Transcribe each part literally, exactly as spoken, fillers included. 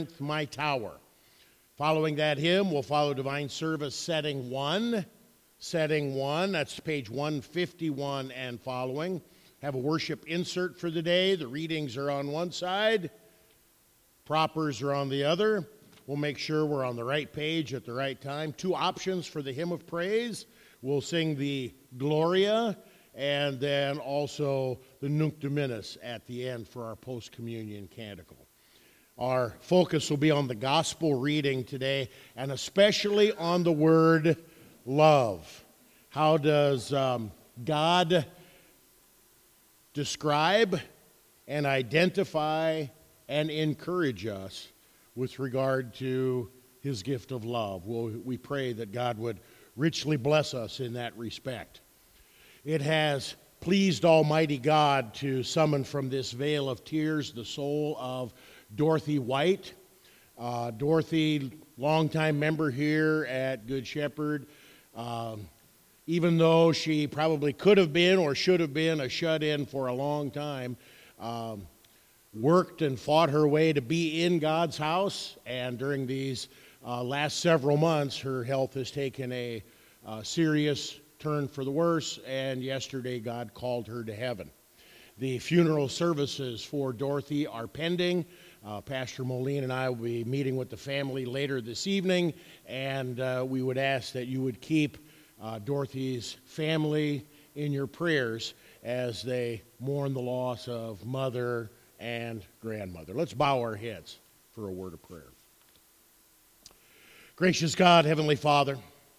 My Tower. Following that hymn, we'll follow Divine Service Setting one. Setting one, that's page one fifty-one and following. Have a worship insert for the day. The readings are on one side. Propers are on the other. We'll make sure we're on the right page at the right time. Two options for the hymn of praise. We'll sing the Gloria and then also the Nunc Dimittis at the end for our post-communion canticle. Our focus will be on the gospel reading today, and especially on the word love. How does um, God describe and identify and encourage us with regard to his gift of love? Well, we pray that God would richly bless us in that respect. It has pleased Almighty God to summon from this vale of tears the soul of Dorothy White. Uh, Dorothy, longtime member here at Good Shepherd, um, even though she probably could have been or should have been a shut-in for a long time, um, worked and fought her way to be in God's house, and during these uh, last several months, her health has taken a uh, serious turn for the worse, and yesterday God called her to heaven. The funeral services for Dorothy are pending. Uh, Pastor Moline and I will be meeting with the family later this evening, and uh, we would ask that you would keep uh, Dorothy's family in your prayers as they mourn the loss of mother and grandmother. Let's bow our heads for a word of prayer. Gracious God, Heavenly Father,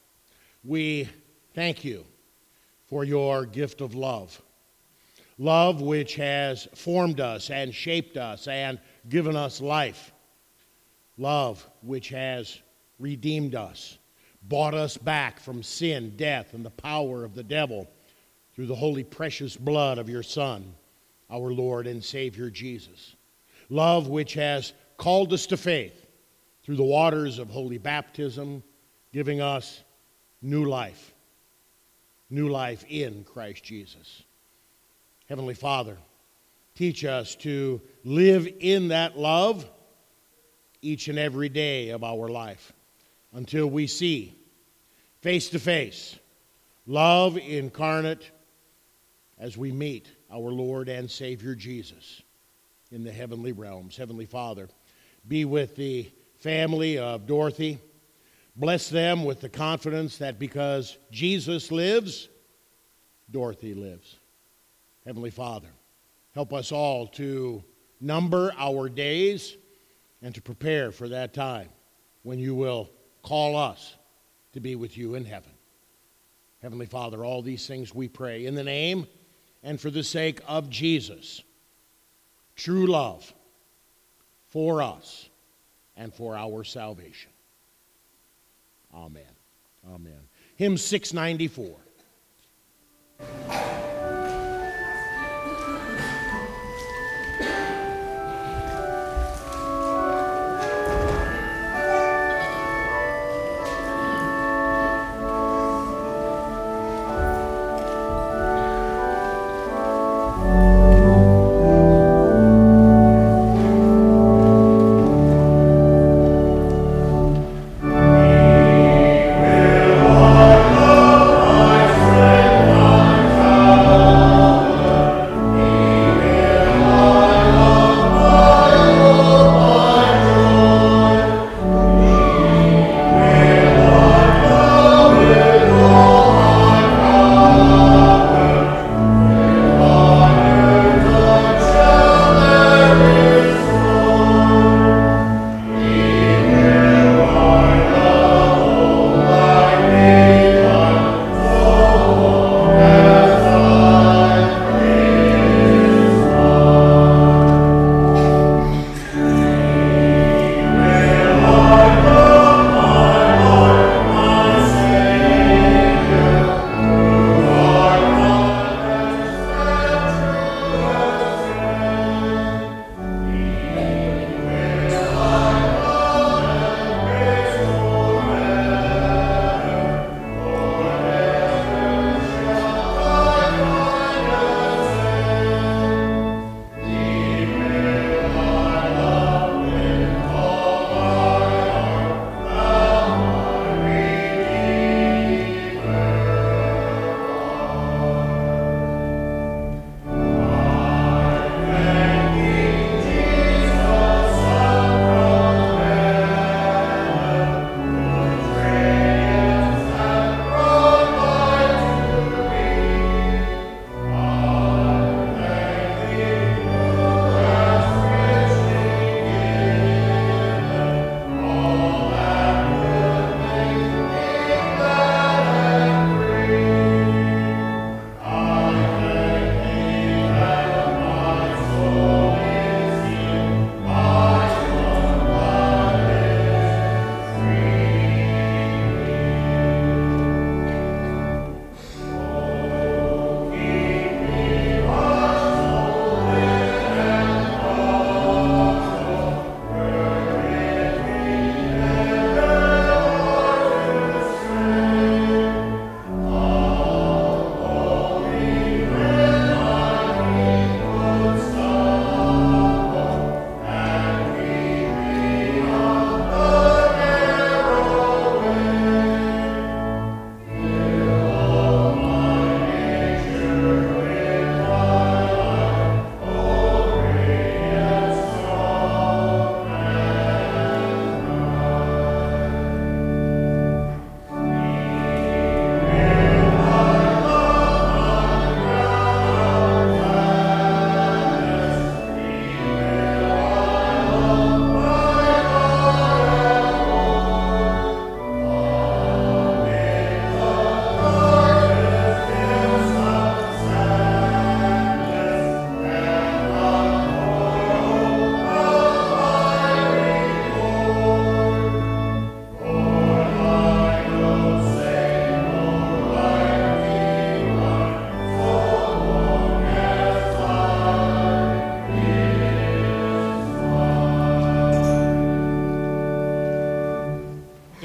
we thank you for your gift of love. Love which has formed us and shaped us and given us life. Love which has redeemed us, bought us back from sin, death, and the power of the devil through the holy precious blood of your Son, our Lord and Savior Jesus. Love which has called us to faith through the waters of holy baptism, giving us new life, new life in Christ Jesus. Heavenly Father, teach us to live in that love each and every day of our life until we see face to face love incarnate as we meet our Lord and Savior Jesus in the heavenly realms. Heavenly Father, be with the family of Dorothy. Bless them with the confidence that because Jesus lives, Dorothy lives. Heavenly Father, help us all to number our days and to prepare for that time when you will call us to be with you in heaven. Heavenly Father, all these things we pray in the name and for the sake of Jesus, true love for us and for our salvation. Amen. Amen. Hymn six ninety-four. Love, my friend, my God.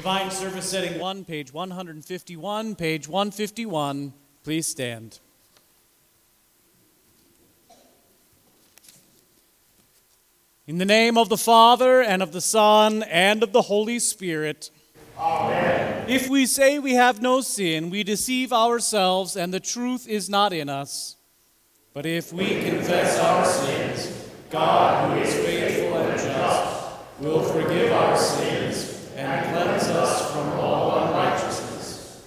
Divine Service Setting one, page one fifty-one, page one fifty-one. Please stand. In the name of the Father, and of the Son, and of the Holy Spirit. Amen. If we say we have no sin, we deceive ourselves, and the truth is not in us. But if we confess our sins, God, who is faithful and just, will forgive our sins and cleanse us from all unrighteousness.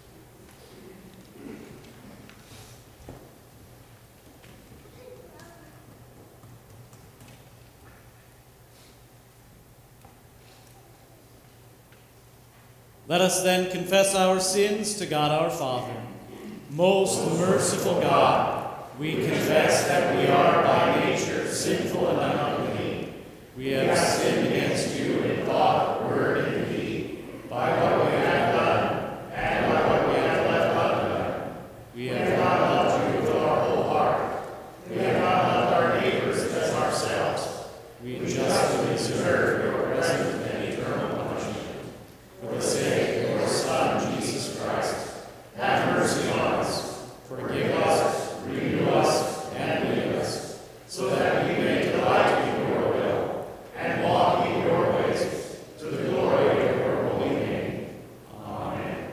Let us then confess our sins to God our Father. Most merciful God, we confess that we are by nature sinful and unclean. We have sinned against you in thought, word, and deed, by what we have done, and by what we have left undone. We have not loved you with our whole heart. We have not loved our neighbors as ourselves. We justly deserve your present and eternal punishment. For the sake of your Son, Jesus Christ, have mercy on us. Forgive us, renew us, and lead us, so that we may delight in your will and walk in your ways, to the glory of your holy name. Amen.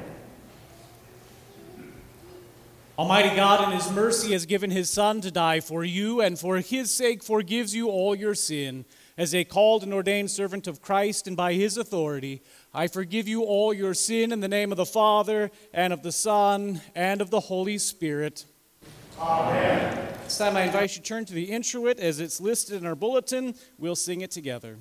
Almighty God, in his mercy, has given his Son to die for you, and for his sake forgives you all your sin. As a called and ordained servant of Christ, and by his authority, I forgive you all your sin in the name of the Father, and of the Son, and of the Holy Spirit. Amen. This time I invite you to turn to the introit as it's listed in our bulletin. We'll sing it together.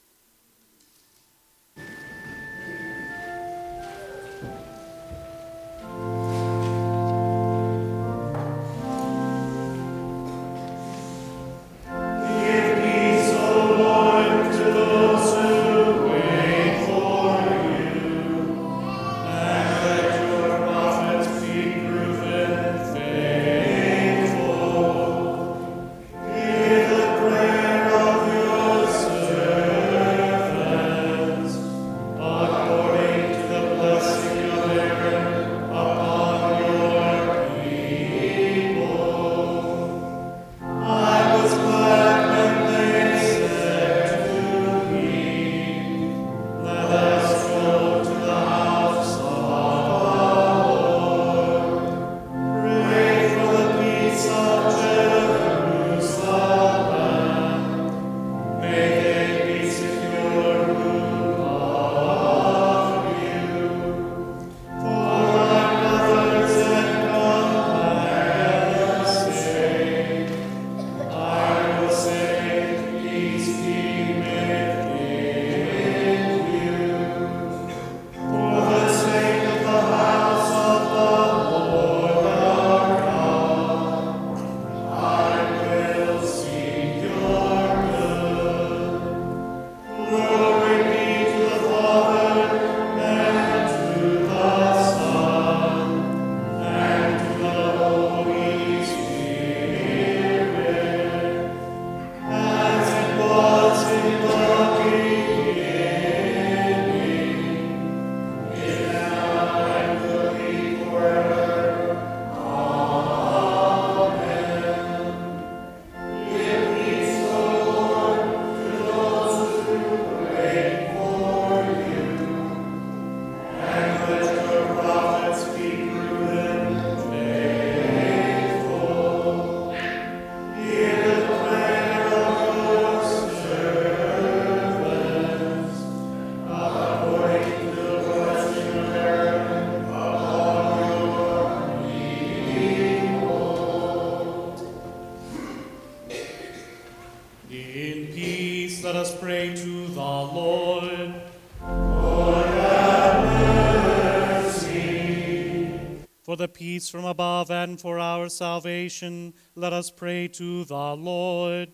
For the peace from above and for our salvation, let us pray to the Lord.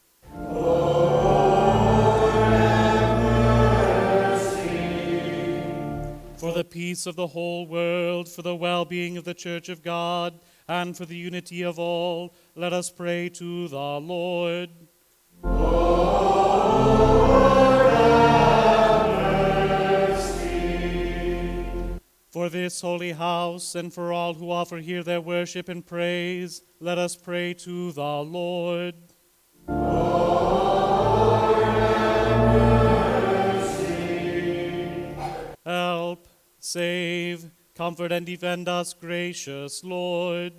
Lord, have mercy. For the peace of the whole world, for the well-being of the Church of God, and for the unity of all, let us pray to the Lord. Lord, have mercy. this holy house and for all who offer here their worship and praise, let us pray to the Lord. Lord, have mercy. Help, save, comfort, and defend us, gracious Lord.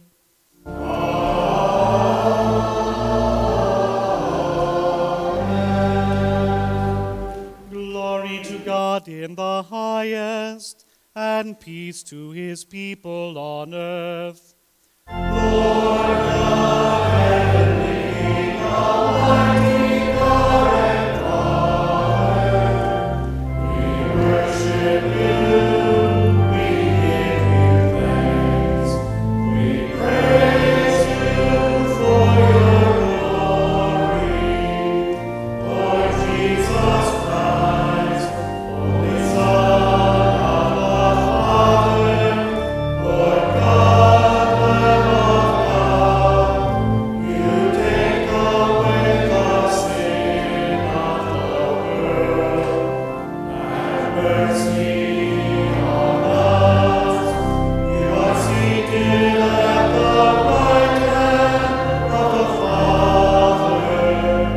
Amen. Glory to God in the highest, and peace to his people on earth. Lord God, heavenly, almighty God and Father, we worship you, we give you thanks, we praise you for your glory. Lord Jesus Christ, Holy Son of the Father, Lord God, Lamb of God, you take away the sin of the world. Have mercy on us. You are seated at the right hand of the Father.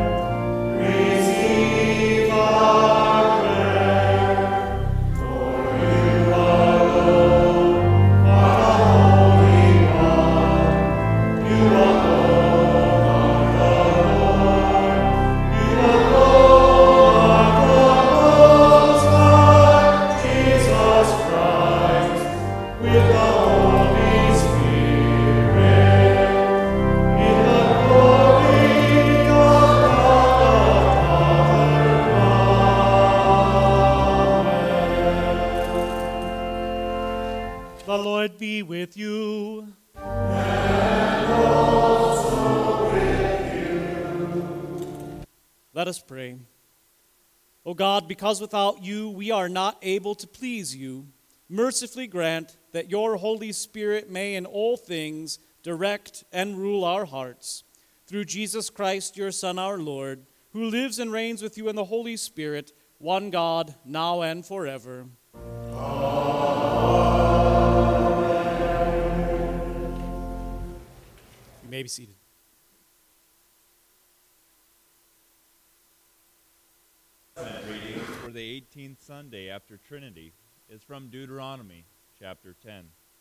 Receive our prayer, for you alone are the Holy One. You alone are the Lord. You alone are the Most High, Jesus Christ, with the Holy Spirit, in the glory of God the Father. The Lord be with you. Let us pray. O God, because without you we are not able to please you, mercifully grant that your Holy Spirit may in all things direct and rule our hearts. Through Jesus Christ, your Son, our Lord, who lives and reigns with you in the Holy Spirit, one God, now and forever. You may be seated. Reading for the eighteenth Sunday after Trinity is from Deuteronomy chapter ten.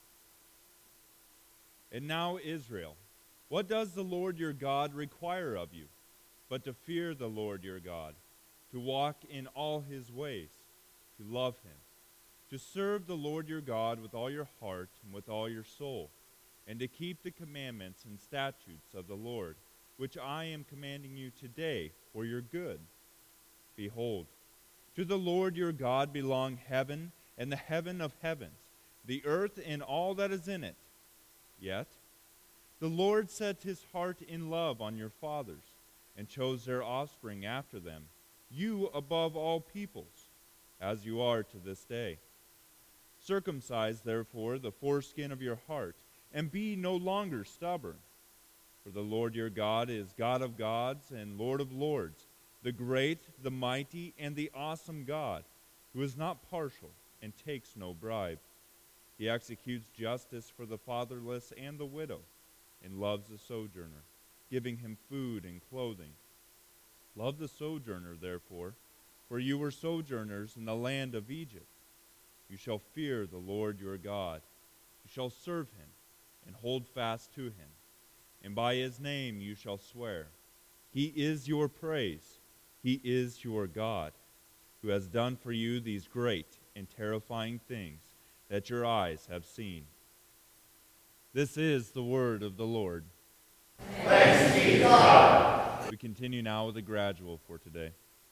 And now, Israel, what does the Lord your God require of you, but to fear the Lord your God, to walk in all his ways, to love him, to serve the Lord your God with all your heart and with all your soul, and to keep the commandments and statutes of the Lord, which I am commanding you today for your good? Behold, to the Lord your God belong heaven and the heaven of heavens, the earth and all that is in it. Yet the Lord set his heart in love on your fathers, and chose their offspring after them, you above all peoples, as you are to this day. Circumcise, therefore, the foreskin of your heart, and be no longer stubborn. For the Lord your God is God of gods and Lord of lords, the great, the mighty, and the awesome God, who is not partial and takes no bribe. He executes justice for the fatherless and the widow, and loves the sojourner, giving him food and clothing. Love the sojourner, therefore, for you were sojourners in the land of Egypt. You shall fear the Lord your God. You shall serve him and hold fast to him. And by his name you shall swear. He is your praise. He is your God, who has done for you these great and terrifying things that your eyes have seen. This is the word of the Lord. Thanks be to God. We continue now with a gradual for today.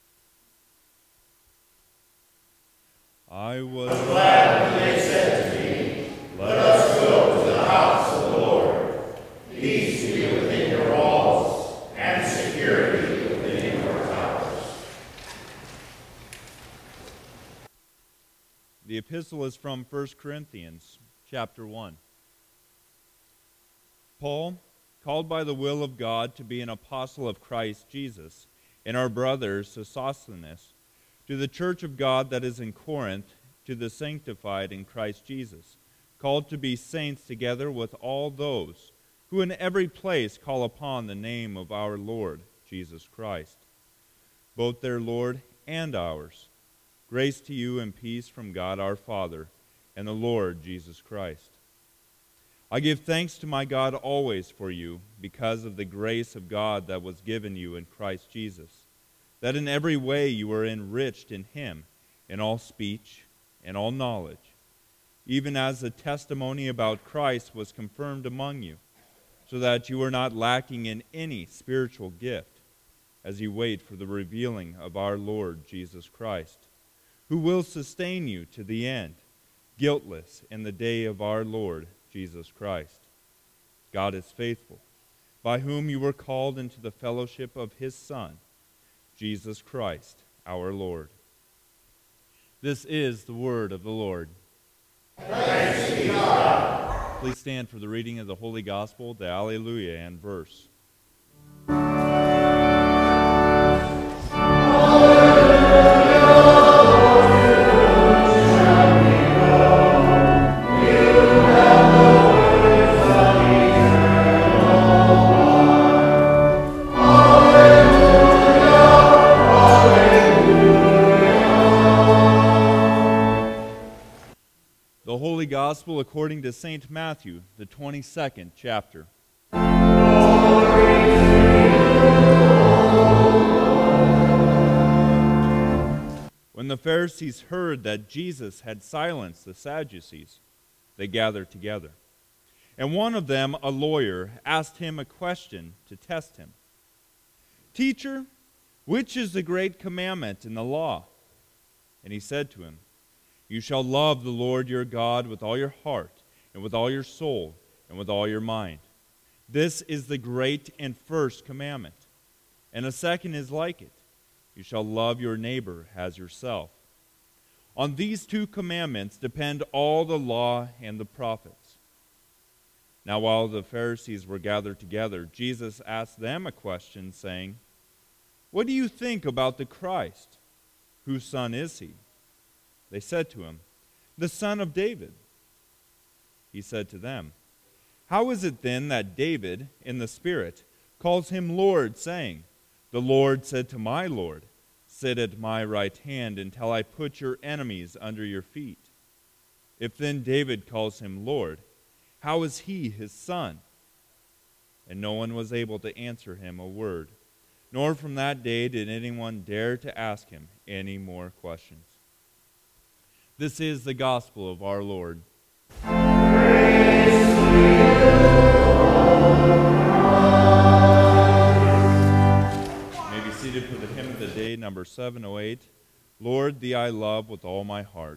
I was glad when they said to me, let us go to the house of the Lord. Peace be within your walls, and security within your towers. The epistle is from First Corinthians chapter one. Paul, called by the will of God to be an apostle of Christ Jesus, and our brother Sosthenes, to the church of God that is in Corinth, to the sanctified in Christ Jesus, called to be saints together with all those who in every place call upon the name of our Lord Jesus Christ, both their Lord and ours. Grace to you and peace from God our Father and the Lord Jesus Christ. I give thanks to my God always for you, because of the grace of God that was given you in Christ Jesus, that in every way you were enriched in him, in all speech and all knowledge, even as the testimony about Christ was confirmed among you, so that you are not lacking in any spiritual gift, as you wait for the revealing of our Lord Jesus Christ, who will sustain you to the end, guiltless in the day of our Lord Jesus Christ. God is faithful, by whom you were called into the fellowship of his Son, Jesus Christ, our Lord. This is the word of the Lord. Thanks be to God. Please stand for the reading of the Holy Gospel, the Alleluia and verse. The Holy Gospel according to Saint Matthew, the twenty-second chapter. When the Pharisees heard that Jesus had silenced the Sadducees, they gathered together. And one of them, a lawyer, asked him a question to test him. "Teacher, which is the great commandment in the law?" And he said to him, "You shall love the Lord your God with all your heart, and with all your soul, and with all your mind. This is the great and first commandment. And a second is like it. You shall love your neighbor as yourself. On these two commandments depend all the law and the prophets." Now while the Pharisees were gathered together, Jesus asked them a question, saying, "What do you think about the Christ? Whose son is he?" They said to him, "The son of David." He said to them, "How is it then that David, in the Spirit, calls him Lord, saying, 'The Lord said to my Lord, sit at my right hand until I put your enemies under your feet'? If then David calls him Lord, how is he his son?" And no one was able to answer him a word, nor from that day did anyone dare to ask him any more questions. This is the gospel of our Lord. Praise to you, You may be seated for the hymn of the day, number seven oh eight, "Lord, thee I love with all my heart."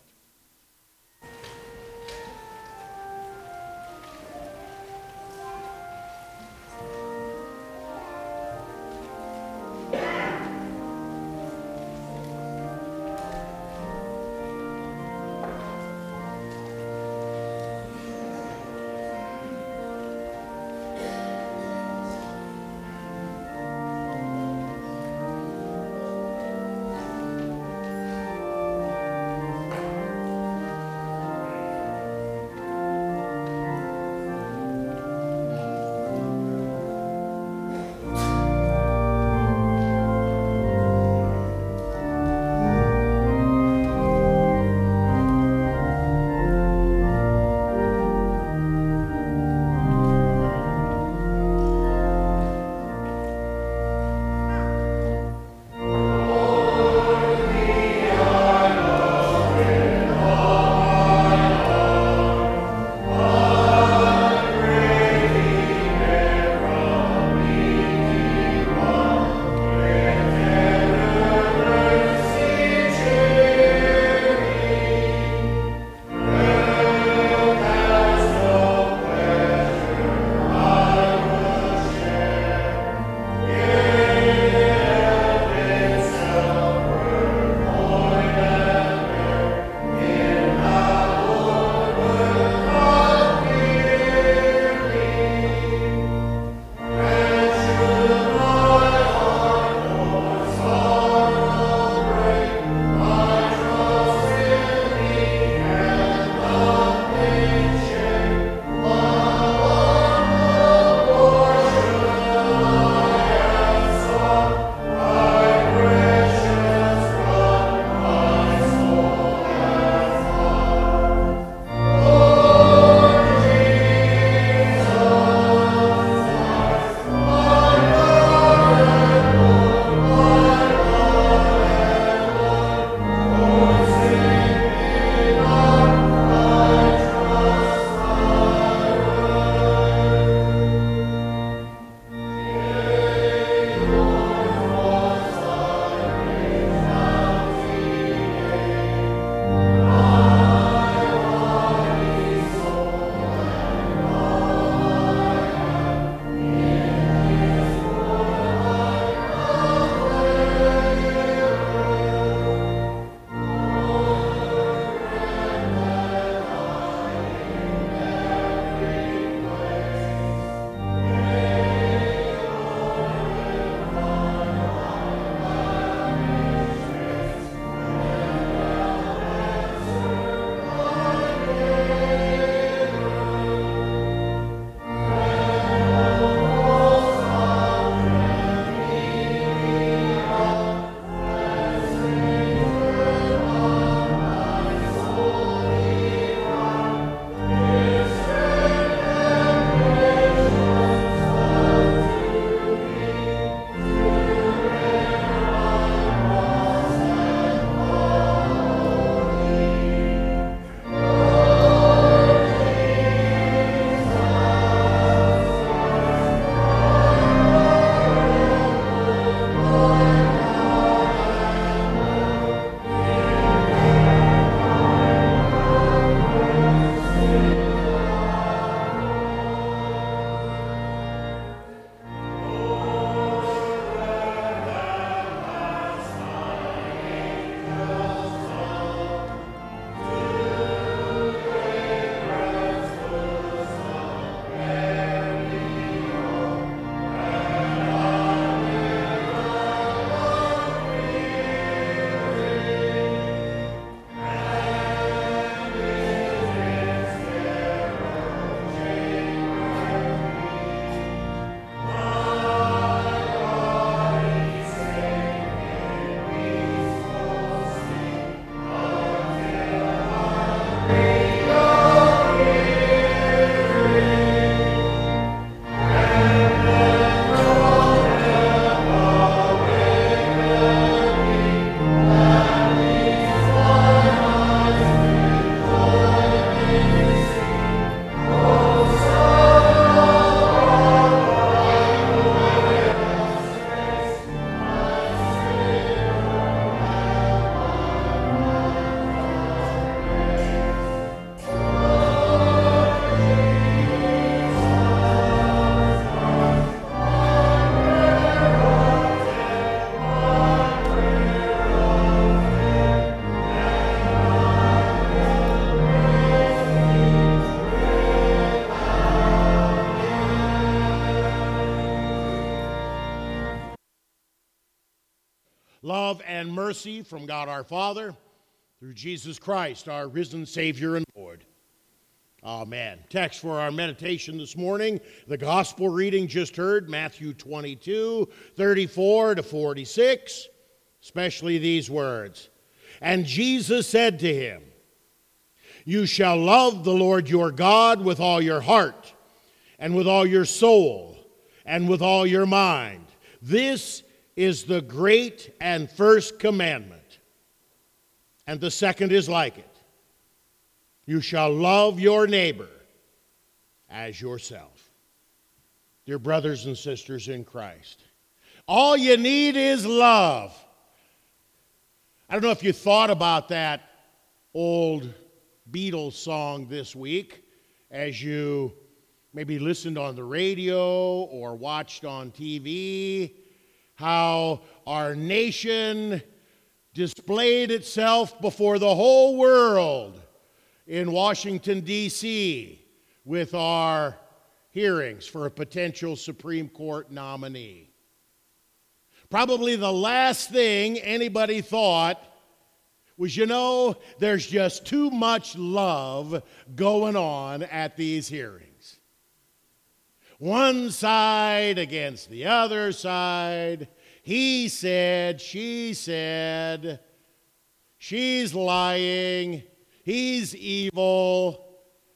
love and mercy from God our Father through Jesus Christ, our risen Savior and Lord. Amen. Text for our meditation this morning, the gospel reading just heard, Matthew twenty-two, thirty-four to forty-six, especially these words. And Jesus said to him, "You shall love the Lord your God with all your heart, and with all your soul, and with all your mind. This is the great and first commandment. And the second is like it. You shall love your neighbor as yourself." Dear brothers and sisters in Christ, all you need is love. I don't know if you thought about that old Beatles song this week as you maybe listened on the radio or watched on T V, how our nation displayed itself before the whole world in Washington, D C with our hearings for a potential Supreme Court nominee. Probably the last thing anybody thought was, you know, there's just too much love going on at these hearings. One side against the other side. He said, she said, she's lying, he's evil,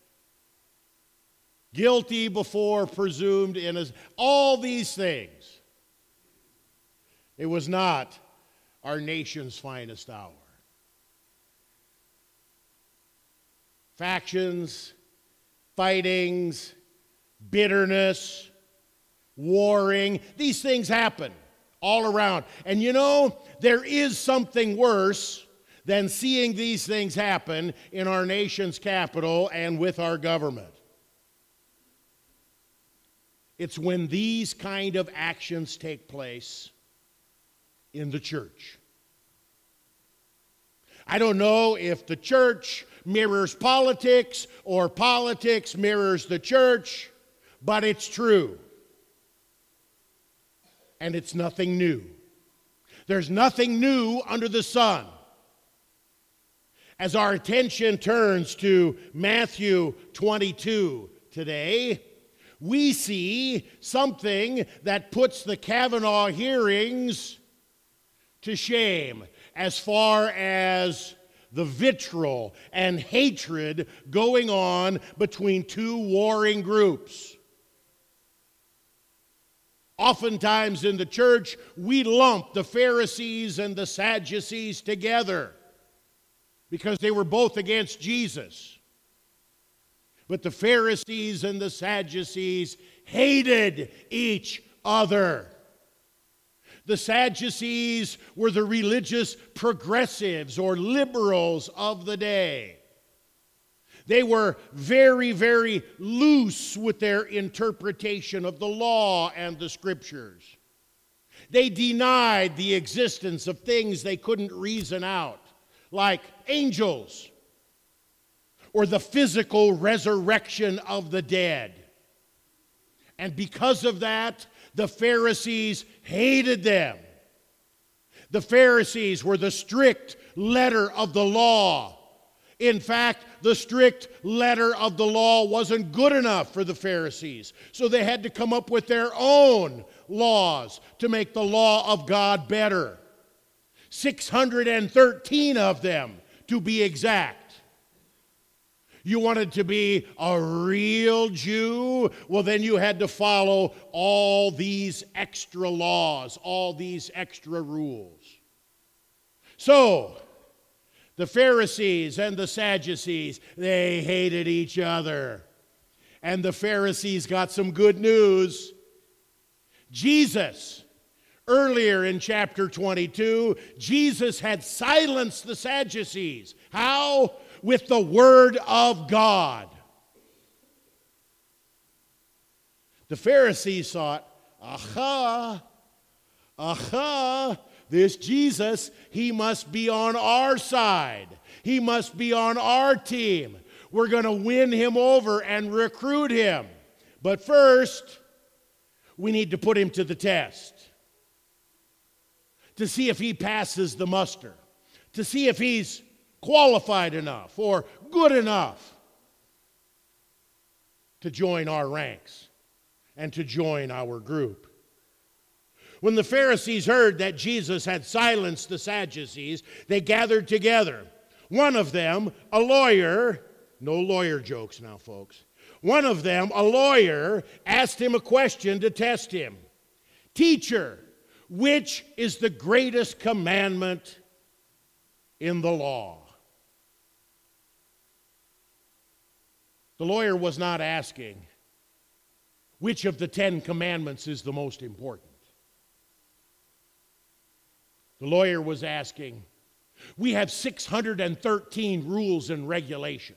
guilty before presumed innocent. All these things. It was not our nation's finest hour. Factions, fightings, bitterness, warring, these things happen all around. And you know, there is something worse than seeing these things happen in our nation's capital and with our government. It's when these kind of actions take place in the church. I don't know if the church mirrors politics or politics mirrors the church, but it's true. And it's nothing new. There's nothing new under the sun. As our attention turns to Matthew twenty-two today, we see something that puts the Kavanaugh hearings to shame as far as the vitriol and hatred going on between two warring groups. Oftentimes in the church, we lump the Pharisees and the Sadducees together because they were both against Jesus. But the Pharisees and the Sadducees hated each other. The Sadducees were the religious progressives or liberals of the day. They were very, very loose with their interpretation of the law and the scriptures. They denied the existence of things they couldn't reason out, like angels or the physical resurrection of the dead. And because of that, the Pharisees hated them. The Pharisees were the strict letter of the law. In fact, the strict letter of the law wasn't good enough for the Pharisees, so they had to come up with their own laws to make the law of God better. six hundred thirteen of them, to be exact. You wanted to be a real Jew? Well, then you had to follow all these extra laws, all these extra rules. So, the Pharisees and the Sadducees, they hated each other. And the Pharisees got some good news. Jesus, earlier in chapter twenty-two, Jesus had silenced the Sadducees. How? With the Word of God. The Pharisees thought, aha, aha, this Jesus, he must be on our side. He must be on our team. We're going to win him over and recruit him. But first, we need to put him to the test. to see if he passes the muster, to see if he's qualified enough or good enough to join our ranks and to join our group. When the Pharisees heard that Jesus had silenced the Sadducees, they gathered together. One of them, a lawyer, no lawyer jokes now, folks. One of them, a lawyer, asked him a question to test him. Teacher, which is the greatest commandment in the law? The lawyer was not asking which of the Ten Commandments is the most important. The lawyer was asking, we have six hundred thirteen rules and regulations.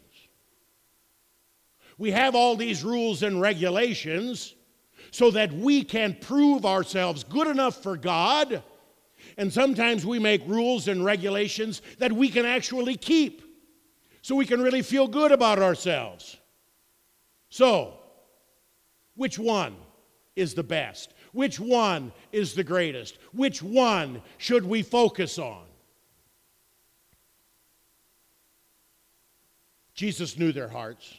We have all these rules and regulations so that we can prove ourselves good enough for God, and sometimes we make rules and regulations that we can actually keep, so we can really feel good about ourselves. So, which one is the best? Which one is the greatest? Which one should we focus on? Jesus knew their hearts.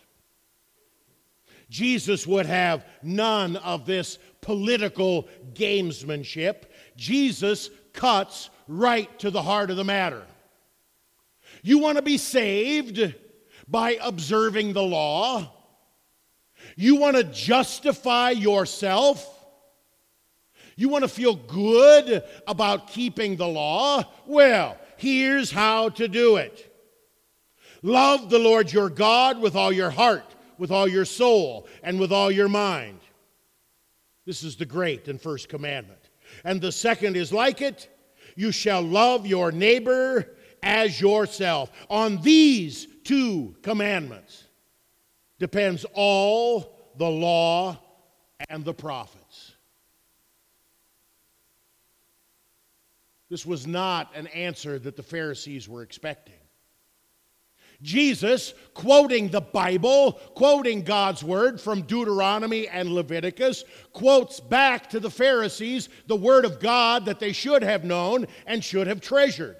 Jesus would have none of this political gamesmanship. Jesus cuts right to the heart of the matter. You want to be saved by observing the law? You want to justify yourself? You want to feel good about keeping the law? Well, here's how to do it. Love the Lord your God with all your heart, with all your soul, and with all your mind. This is the great and first commandment. And the second is like it. You shall love your neighbor as yourself. On these two commandments depends all the law and the prophets. This was not an answer that the Pharisees were expecting. Jesus, quoting the Bible, quoting God's word from Deuteronomy and Leviticus, quotes back to the Pharisees the word of God that they should have known and should have treasured.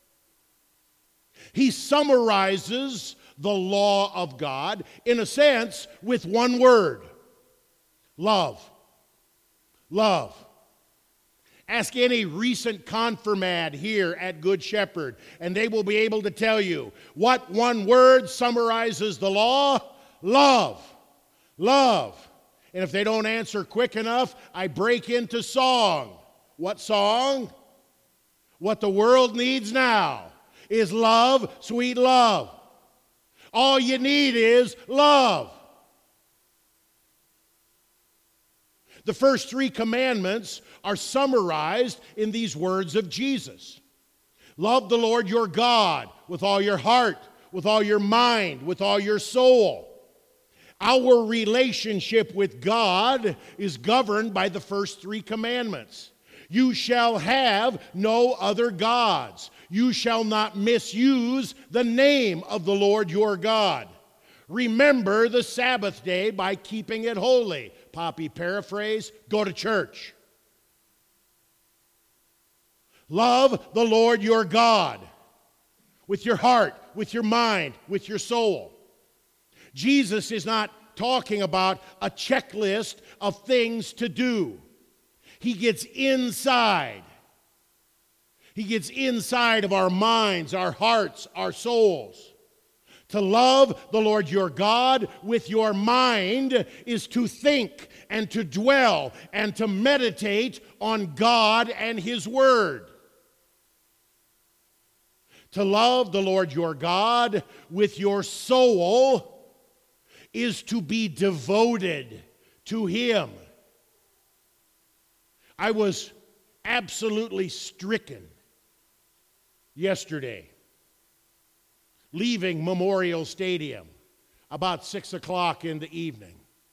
He summarizes the law of God, in a sense, with one word: love. Love. Ask any recent confirmad here at Good Shepherd, and they will be able to tell you what one word summarizes the law: love. Love. And if they don't answer quick enough, I break into song. What song? What the world needs now is love, sweet love. All you need is love. The first three commandments are summarized in these words of Jesus. Love the Lord your God with all your heart, with all your mind, with all your soul. Our relationship with God is governed by the first three commandments. You shall have no other gods. You shall not misuse the name of the Lord your God. Remember the Sabbath day by keeping it holy. Poppy paraphrase, go to church. Love the Lord your God with your heart, with your mind, with your soul. Jesus is not talking about a checklist of things to do. He gets inside. He gets inside of our minds, our hearts, our souls. To love the Lord your God with your mind is to think and to dwell and to meditate on God and His Word. To love the Lord your God with your soul is to be devoted to Him. I was absolutely stricken yesterday, leaving Memorial Stadium about six o'clock in the evening.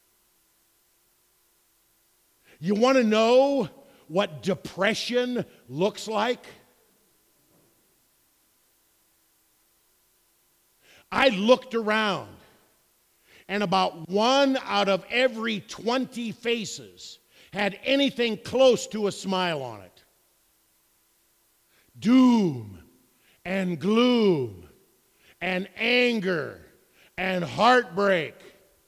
You want to know what depression looks like? I looked around, and about one out of every twenty faces had anything close to a smile on it. doom and gloom and anger and heartbreak.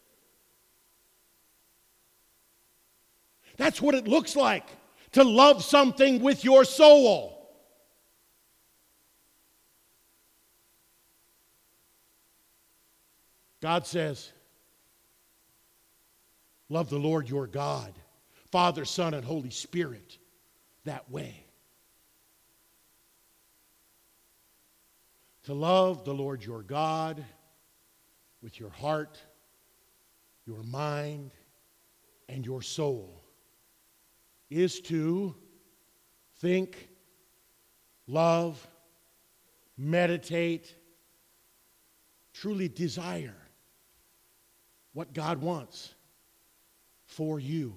That's what it looks like to love something with your soul. God says, love the Lord your God, Father, Son, and Holy Spirit that way. To love the Lord your God with your heart, your mind, and your soul is to think, love, meditate, truly desire what God wants for you.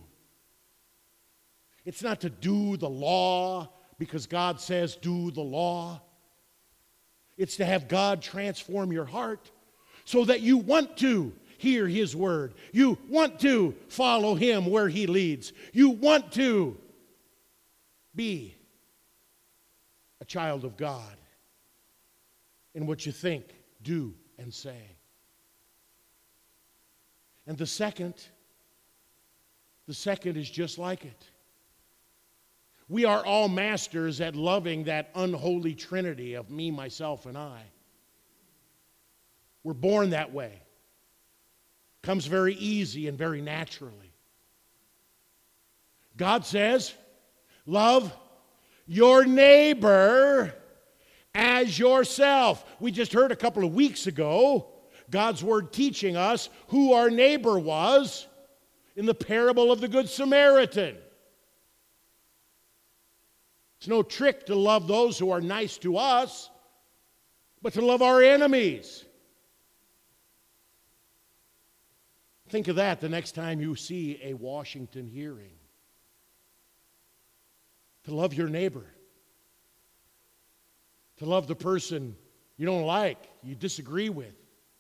It's not to do the law because God says do the law. It's to have God transform your heart so that you want to hear His word. You want to follow Him where He leads. You want to be a child of God in what you think, do, and say. And the second, the second is just like it. We are all masters at loving that unholy trinity of me, myself, and I. We're born that way. Comes very easy and very naturally. God says, love your neighbor as yourself. We just heard a couple of weeks ago God's word teaching us who our neighbor was in the parable of the Good Samaritan. It's no trick to love those who are nice to us, but to love our enemies. Think of that the next time you see a Washington hearing. To love your neighbor. To love the person you don't like, you disagree with.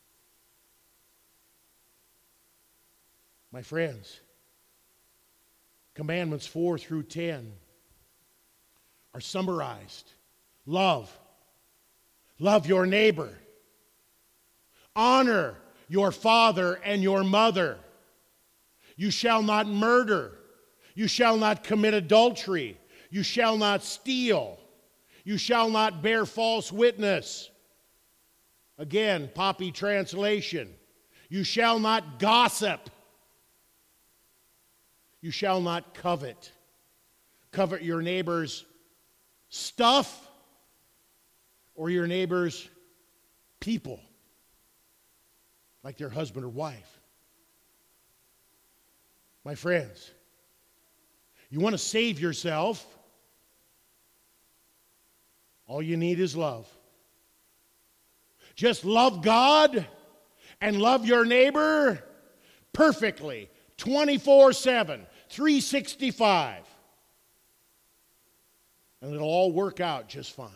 My friends, commandments four through ten are summarized. Love. Love your neighbor. Honor your father and your mother. You shall not murder. You shall not commit adultery. You shall not steal. You shall not bear false witness. Again, Poppy translation. You shall not gossip. You shall not covet. Covet your neighbor's stuff or your neighbor's people, like their husband or wife. My friends, you want to save yourself, all you need is love. Just love God and love your neighbor perfectly, twenty-four seven, three sixty-five. And it'll all work out just fine.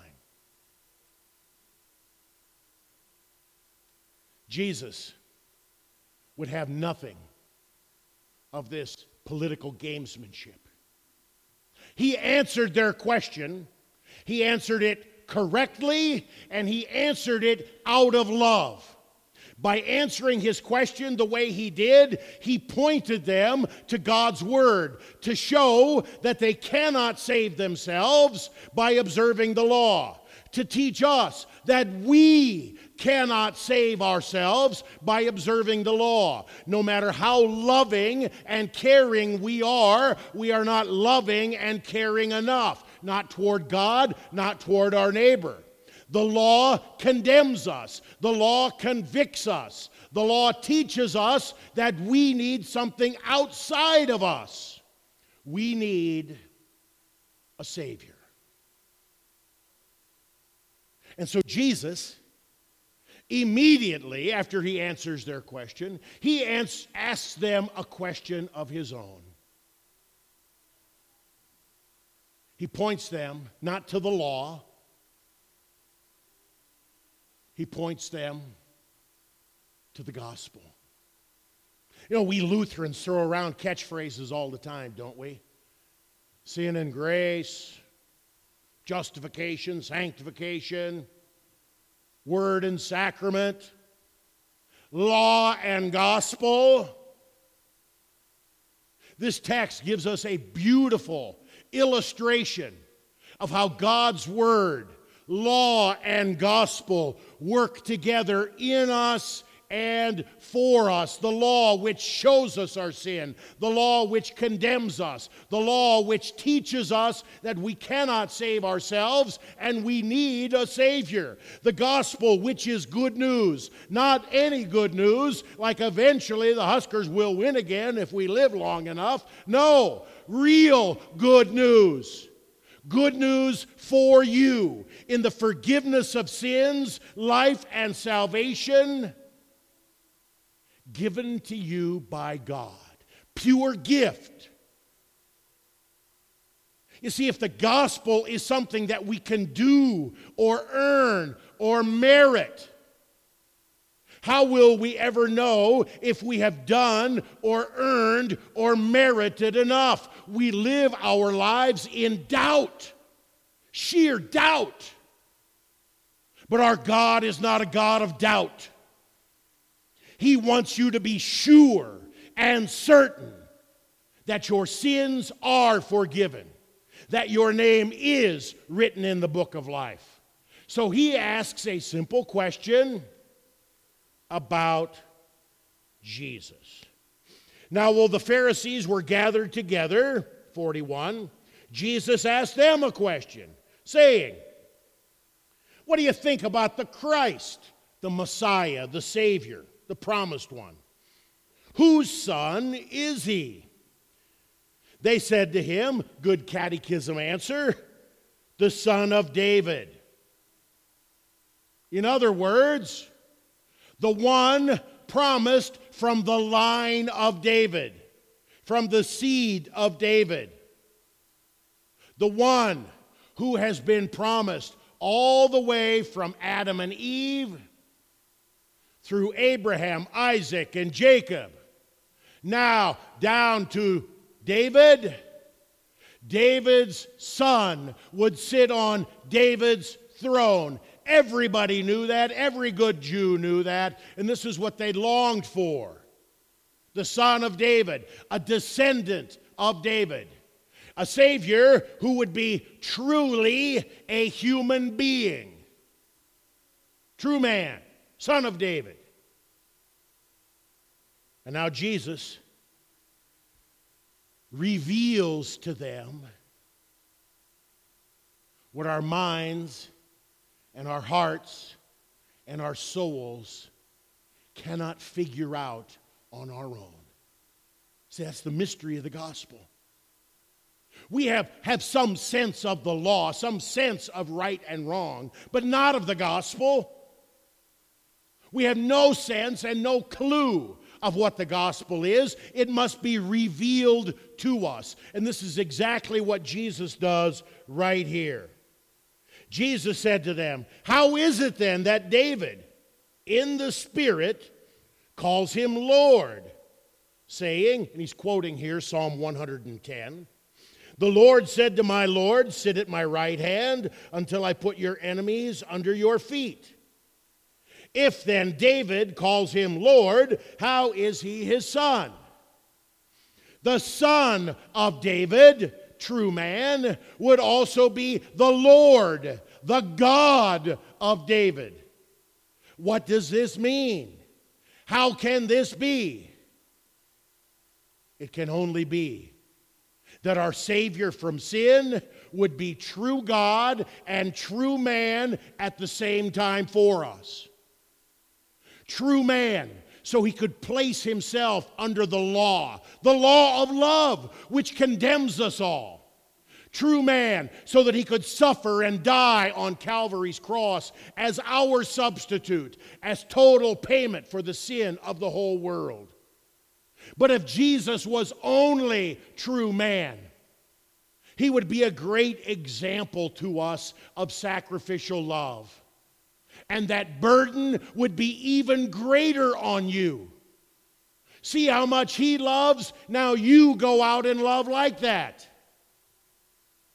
Jesus would have nothing of this political gamesmanship. He answered their question. He answered it correctly, and he answered it out of love. By answering his question the way he did, he pointed them to God's word to show that they cannot save themselves by observing the law, to teach us that we cannot save ourselves by observing the law. No matter how loving and caring we are, we are not loving and caring enough, not toward God, not toward our neighbor. The law condemns us. The law convicts us. The law teaches us that we need something outside of us. We need a Savior. And so Jesus, immediately after he answers their question, he asks them a question of his own. He points them not to the law. He points them to the gospel. You know, we Lutherans throw around catchphrases all the time, don't we? Sin and grace, justification, sanctification, word and sacrament, law and gospel. This text gives us a beautiful illustration of how God's word, law, and gospel work together in us and for us. The law which shows us our sin, the law which condemns us, the law which teaches us that we cannot save ourselves and we need a Savior. The gospel, which is good news, not any good news, like eventually the Huskers will win again if we live long enough. No, real good news. Good news for you in the forgiveness of sins, life, and salvation given to you by God. Pure gift. You see, if the gospel is something that we can do or earn or merit, how will we ever know if we have done or earned or merited enough? We live our lives in doubt, sheer doubt. But our God is not a God of doubt. He wants you to be sure and certain that your sins are forgiven, that your name is written in the book of life. So he asks a simple question about Jesus. Now, while the Pharisees were gathered together, forty-one, Jesus asked them a question, saying, "What do you think about the Christ, the Messiah, the Savior, the promised one? Whose son is he?" They said to him, good catechism answer, "The son of David." In other words, the one promised from the line of David, from the seed of David. The one who has been promised all the way from Adam and Eve through Abraham, Isaac, and Jacob. Now down to David. David's son would sit on David's throne. Everybody knew that. Every good Jew knew that. And this is what they longed for. The son of David, a descendant of David. A Savior who would be truly a human being. True man, son of David. And now Jesus reveals to them what our minds and our hearts and our souls cannot figure out on our own. See, that's the mystery of the gospel. We have, have some sense of the law, some sense of right and wrong, but not of the gospel. We have no sense and no clue of what the gospel is. It must be revealed to us. And this is exactly what Jesus does right here. Jesus said to them, "How is it then that David, in the Spirit, calls him Lord, saying," and he's quoting here Psalm one hundred ten, "The Lord said to my Lord, sit at my right hand until I put your enemies under your feet. If then David calls him Lord, how is he his son? The son of David, true man, would also be the Lord, the God of David." What does this mean? How can this be? It can only be that our Savior from sin would be true God and true man at the same time for us. True man, so he could place himself under the law, the law of love, which condemns us all. True man, so that he could suffer and die on Calvary's cross as our substitute, as total payment for the sin of the whole world. But if Jesus was only true man, he would be a great example to us of sacrificial love. And that burden would be even greater on you. See how much he loves? Now you go out and love like that.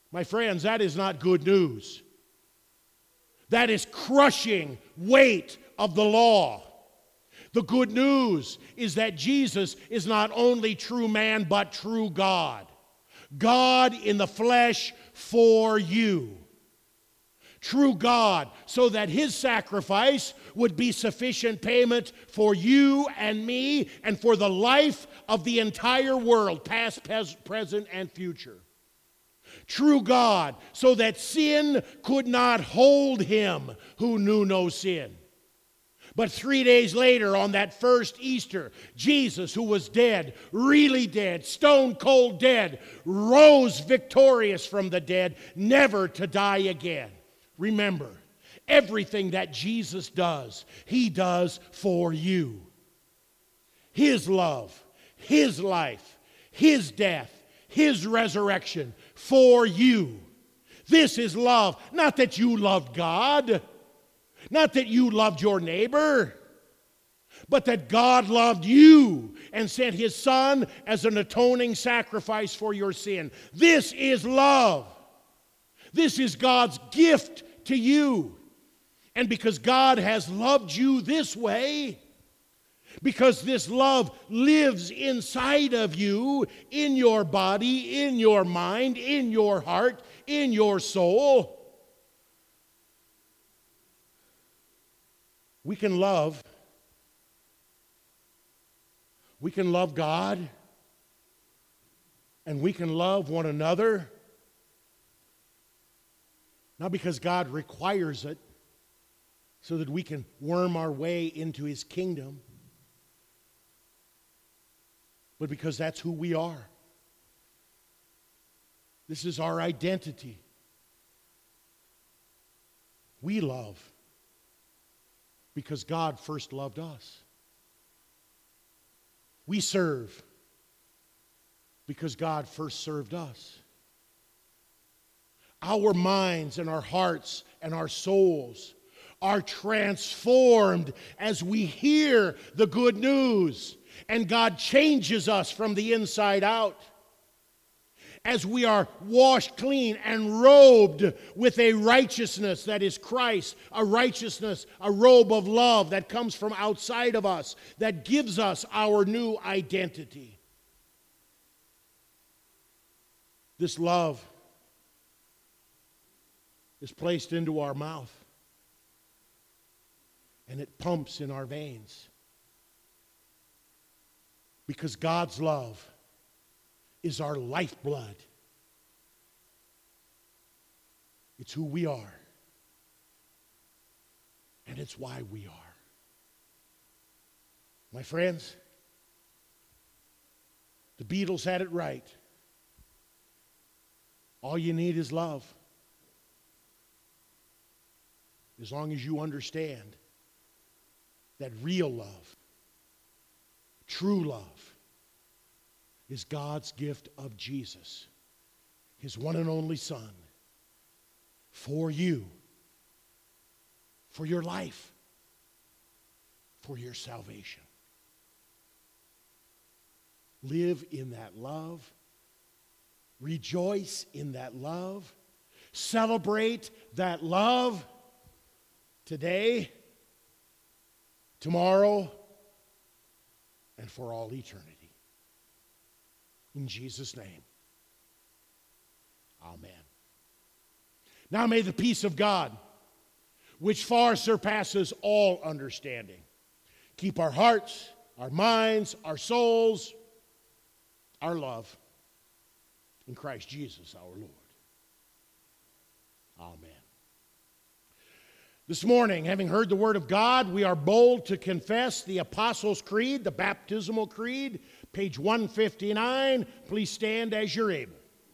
My friends, that is not good news. That is crushing weight of the law. The good news is that Jesus is not only true man, but true God. God in the flesh for you. True God, so that his sacrifice would be sufficient payment for you and me and for the life of the entire world, past, present, and future. True God, so that sin could not hold him who knew no sin. But three days later, on that first Easter, Jesus, who was dead, really dead, stone cold dead, rose victorious from the dead, never to die again. Remember, everything that Jesus does, he does for you. His love, his life, his death, his resurrection for you. This is love. Not that you loved God, not that you loved your neighbor, but that God loved you and sent his Son as an atoning sacrifice for your sin. This is love. This is God's gift to you. And because God has loved you this way, because this love lives inside of you, in your body, in your mind, in your heart, in your soul, we can love. We can love God, and we can love one another, not because God requires it so that we can worm our way into his kingdom, but because that's who we are. This is our identity. We love because God first loved us. We serve because God first served us. Our minds and our hearts and our souls are transformed as we hear the good news, and God changes us from the inside out. As we are washed clean and robed with a righteousness that is Christ, a righteousness, a robe of love that comes from outside of us, that gives us our new identity. This love is placed into our mouth, and it pumps in our veins. Because God's love is our lifeblood. It's who we are. And it's why we are. My friends, the Beatles had it right. All you need is love. As long as you understand that real love, true love, is God's gift of Jesus, his one and only Son, for you, for your life, for your salvation. Live in that love. Rejoice in that love. Celebrate that love today, tomorrow, and for all eternity. In Jesus' name, amen. Now may the peace of God, which far surpasses all understanding, keep our hearts, our minds, our souls, our love in Christ Jesus our Lord. Amen. This morning, having heard the word of God, we are bold to confess the Apostles' Creed, the Baptismal Creed, page one fifty-nine. Please stand as you're able.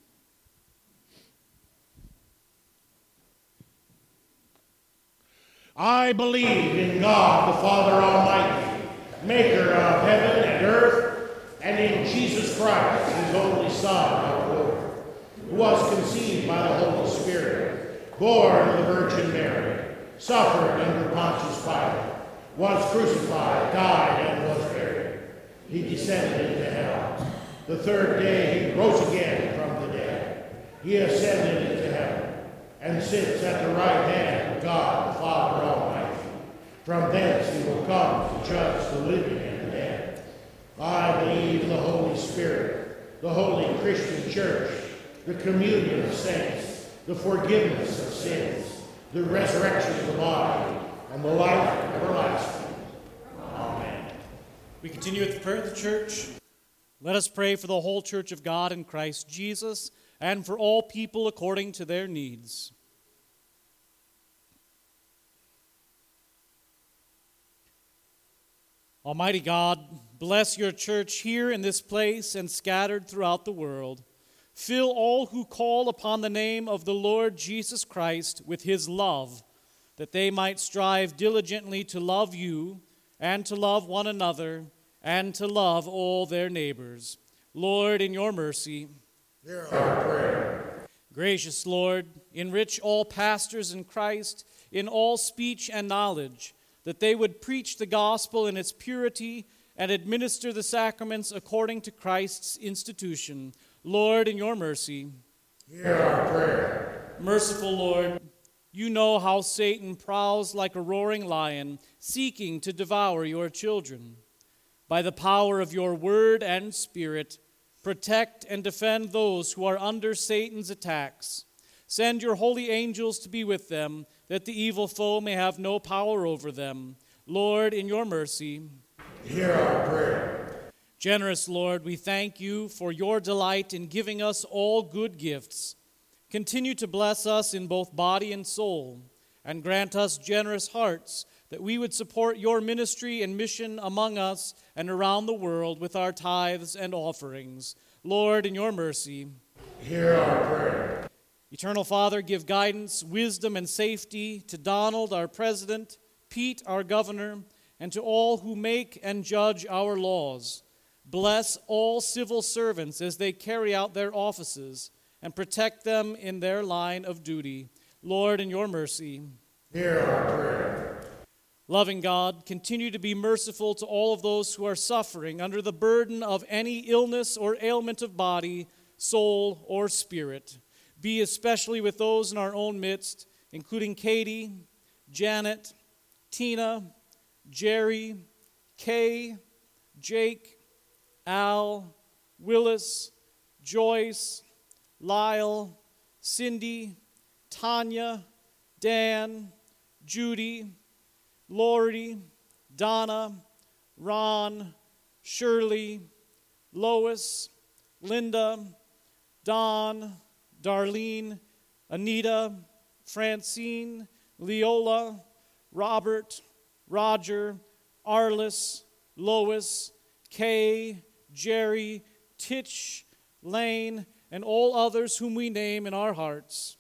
I believe in God, the Father Almighty, maker of heaven and earth, and in Jesus Christ, his only Son, our Lord, who was conceived by the Holy Spirit, born of the Virgin Mary, suffered under Pontius Pilate, was crucified, died, and was buried. He descended into hell. The third day he rose again from the dead. He ascended into heaven and sits at the right hand of God the Father Almighty. From thence he will come to judge the living and the dead. I believe in the Holy Spirit, the holy Christian church, the communion of saints, the forgiveness of sins, the resurrection of the body, and the life everlasting. Amen. We continue with the prayer of the church. Let us pray for the whole church of God in Christ Jesus and for all people according to their needs. Almighty God, bless your church here in this place and scattered throughout the world. Fill all who call upon the name of the Lord Jesus Christ with his love, that they might strive diligently to love you and to love one another and to love all their neighbors. Lord, in your mercy, hear our prayer. Gracious Lord, enrich all pastors in Christ in all speech and knowledge, that they would preach the gospel in its purity and administer the sacraments according to Christ's institution. Lord, in your mercy, hear our prayer. Merciful Lord, you know how Satan prowls like a roaring lion, seeking to devour your children. By the power of your word and spirit, protect and defend those who are under Satan's attacks. Send your holy angels to be with them, that the evil foe may have no power over them. Lord, in your mercy, hear our prayer. Generous Lord, we thank you for your delight in giving us all good gifts. Continue to bless us in both body and soul, and grant us generous hearts, that we would support your ministry and mission among us and around the world with our tithes and offerings. Lord, in your mercy, hear our prayer. Eternal Father, give guidance, wisdom, and safety to Donald, our president, Pete, our governor, and to all who make and judge our laws. Bless all civil servants as they carry out their offices, and protect them in their line of duty. Lord, in your mercy, hear our prayer. Loving God, continue to be merciful to all of those who are suffering under the burden of any illness or ailment of body, soul, or spirit. Be especially with those in our own midst, including Katie, Janet, Tina, Jerry, Kay, Jake, Al, Willis, Joyce, Lyle, Cindy, Tanya, Dan, Judy, Lori, Donna, Ron, Shirley, Lois, Linda, Don, Darlene, Anita, Francine, Leola, Robert, Roger, Arliss, Lois, Kay, Jerry, Titch, Lane, and all others whom we name in our hearts.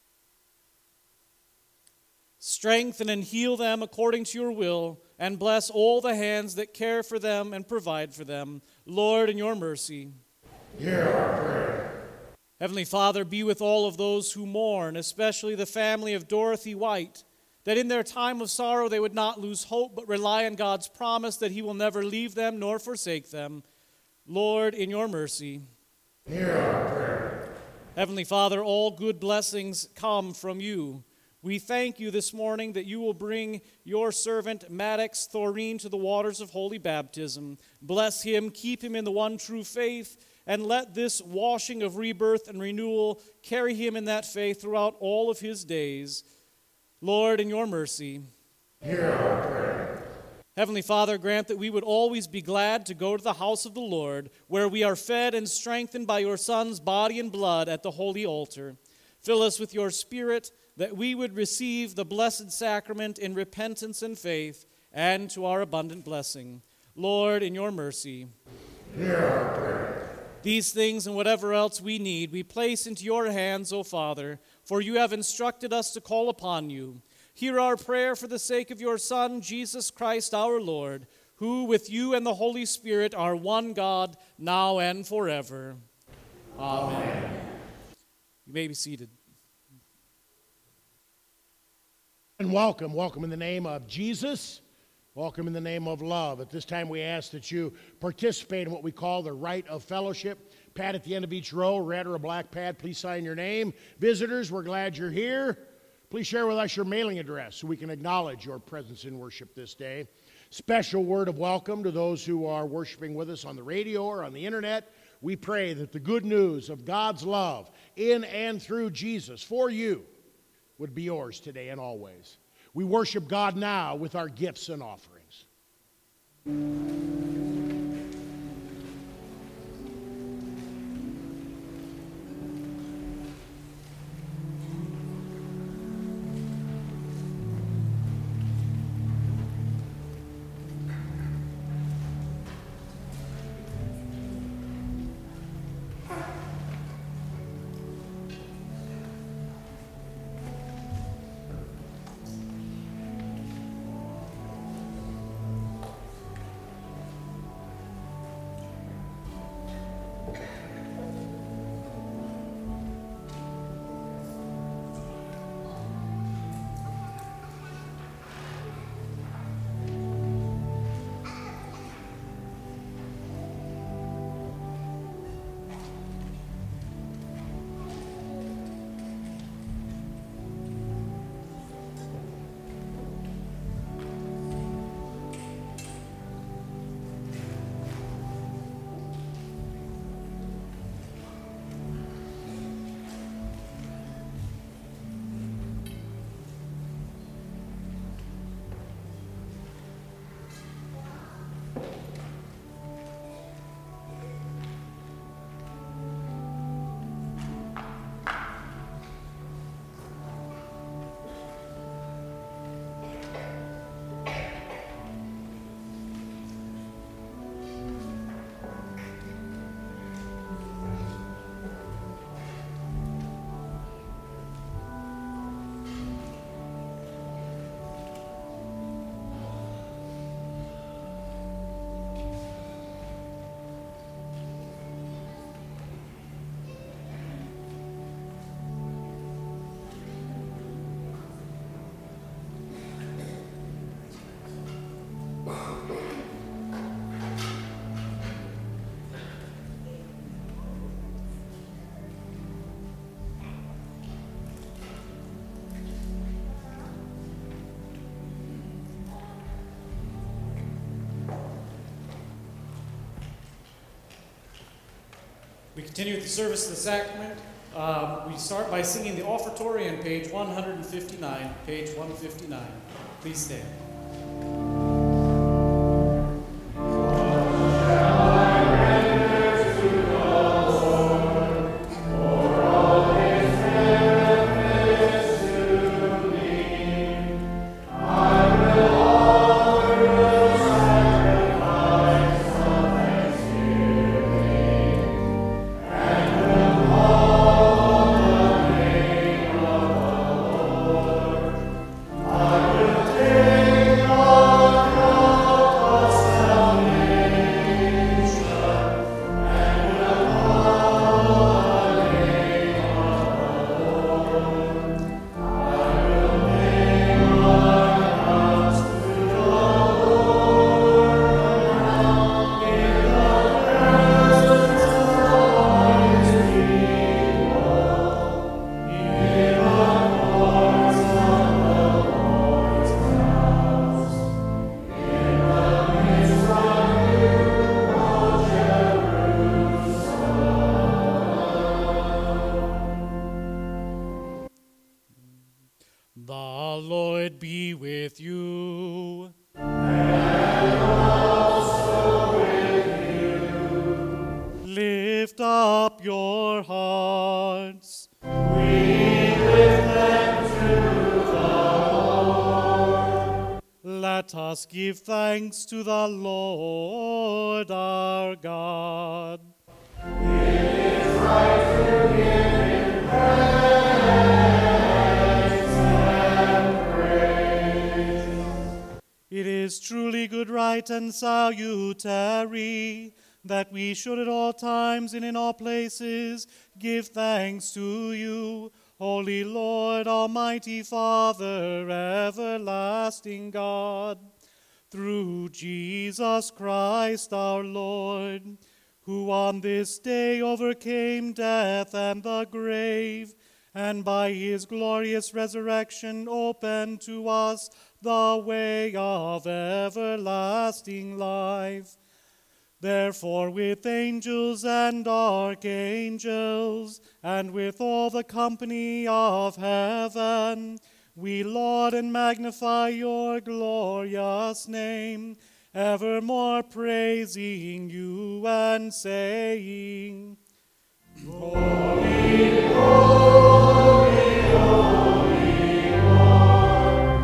Strengthen and heal them according to your will, and bless all the hands that care for them and provide for them. Lord, in your mercy, hear our prayer. Heavenly Father, be with all of those who mourn, especially the family of Dorothy White, that in their time of sorrow they would not lose hope, but rely on God's promise that he will never leave them nor forsake them. Lord, in your mercy, hear our prayer. Heavenly Father, all good blessings come from you. We thank you this morning that you will bring your servant Maddox Thoreen to the waters of holy baptism. Bless him, keep him in the one true faith, and let this washing of rebirth and renewal carry him in that faith throughout all of his days. Lord, in your mercy, hear our prayer. Heavenly Father, grant that we would always be glad to go to the house of the Lord, where we are fed and strengthened by your Son's body and blood at the holy altar. Fill us with your Spirit, that we would receive the blessed sacrament in repentance and faith, and to our abundant blessing. Lord, in your mercy, hear our prayer. These things and whatever else we need, we place into your hands, O Father, for you have instructed us to call upon you. Hear our prayer for the sake of your Son, Jesus Christ our Lord, who with you and the Holy Spirit are one God, now and forever. Amen. You may be seated. And welcome, welcome in the name of Jesus. Welcome in the name of love. At this time we ask that you participate in what we call the rite of fellowship. pad at the end of each row, a red or a black pad. Please sign your name. Visitors, we're glad you're here. Please share with us your mailing address so we can acknowledge your presence in worship this day. Special word of welcome to those who are worshiping with us on the radio or on the internet. We pray that the good news of God's love in and through Jesus for you would be yours today and always. We worship God now with our gifts and offerings. We continue with the service of the sacrament. Um, we start by singing the offertory on page one fifty-nine. Page one fifty-nine. Please stand. The Lord be with you. And also with you. Lift up your hearts. We lift them to the Lord. Let us give thanks to the Lord our God. It is right to give him praise. It is truly good, right, and salutary that we should at all times and in all places give thanks to you, Holy Lord, Almighty Father, everlasting God, through Jesus Christ our Lord, who on this day overcame death and the grave, and by his glorious resurrection opened to us the way of everlasting life. Therefore, with angels and archangels, and with all the company of heaven, we laud and magnify your glorious name, evermore praising you and saying, Glory, glory, holy Lord,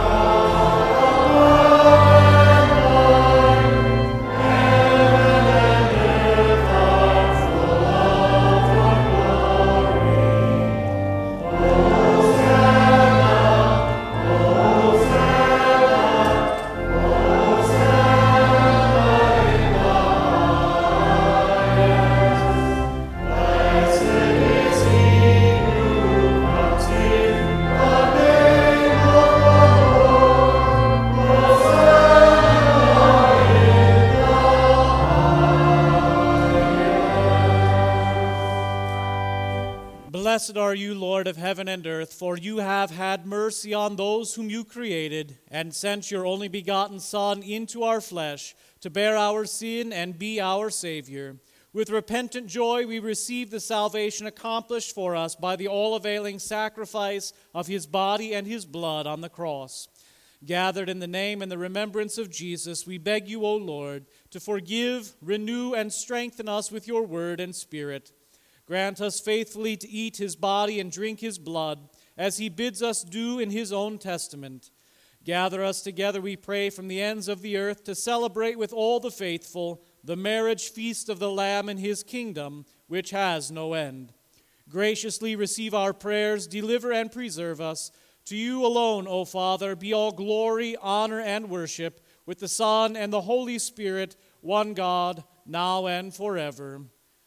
Blessed are you, Lord of heaven and earth, for you have had mercy on those whom you created, and sent your only begotten Son into our flesh to bear our sin and be our Savior. With repentant joy we receive the salvation accomplished for us by the all-availing sacrifice of his body and his blood on the cross. Gathered in the name and the remembrance of Jesus, we beg you, O Lord, to forgive, renew, and strengthen us with your word and spirit. Grant us faithfully to eat his body and drink his blood, as he bids us do in his own testament. Gather us together, we pray, from the ends of the earth to celebrate with all the faithful the marriage feast of the Lamb in his kingdom, which has no end. Graciously receive our prayers, deliver and preserve us. To you alone, O Father, be all glory, honor, and worship, with the Son and the Holy Spirit, one God, now and forever.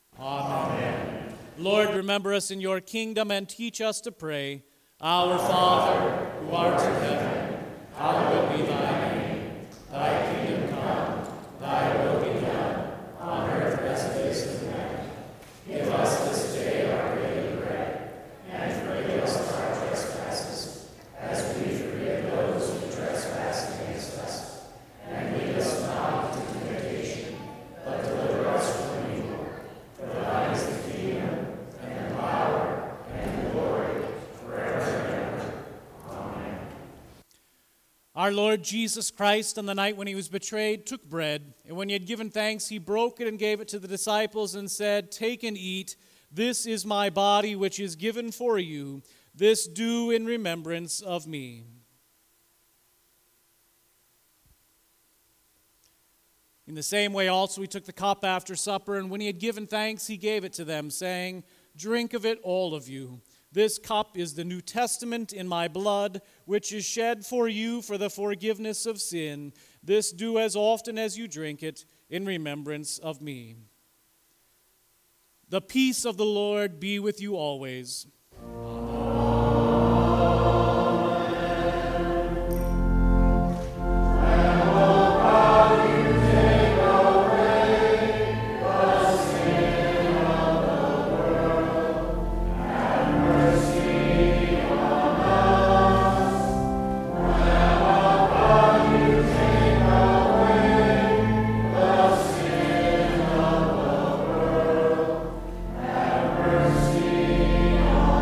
Amen. Amen. Lord, remember us in your kingdom and teach us to pray. Our Father, who art in heaven, hallowed be thy name. Thy kingdom come, thy will be done, on earth as it is in heaven. Give us this day our daily bread, and forgive us our trespasses, as we forgive those who trespass against us. And lead us not into temptation, but deliver us from evil. For thine is the kingdom, and the power, and the glory, forever and ever. Amen. Our Lord Jesus Christ, on the night when he was betrayed, took bread, and when he had given thanks, he broke it and gave it to the disciples and said, Take and eat. This is my body, which is given for you. This do in remembrance of me. In the same way also he took the cup after supper, and when he had given thanks, he gave it to them, saying, Drink of it, all of you. This cup is the New Testament in my blood, which is shed for you for the forgiveness of sin. This do as often as you drink it in remembrance of me. The peace of the Lord be with you always. Mercy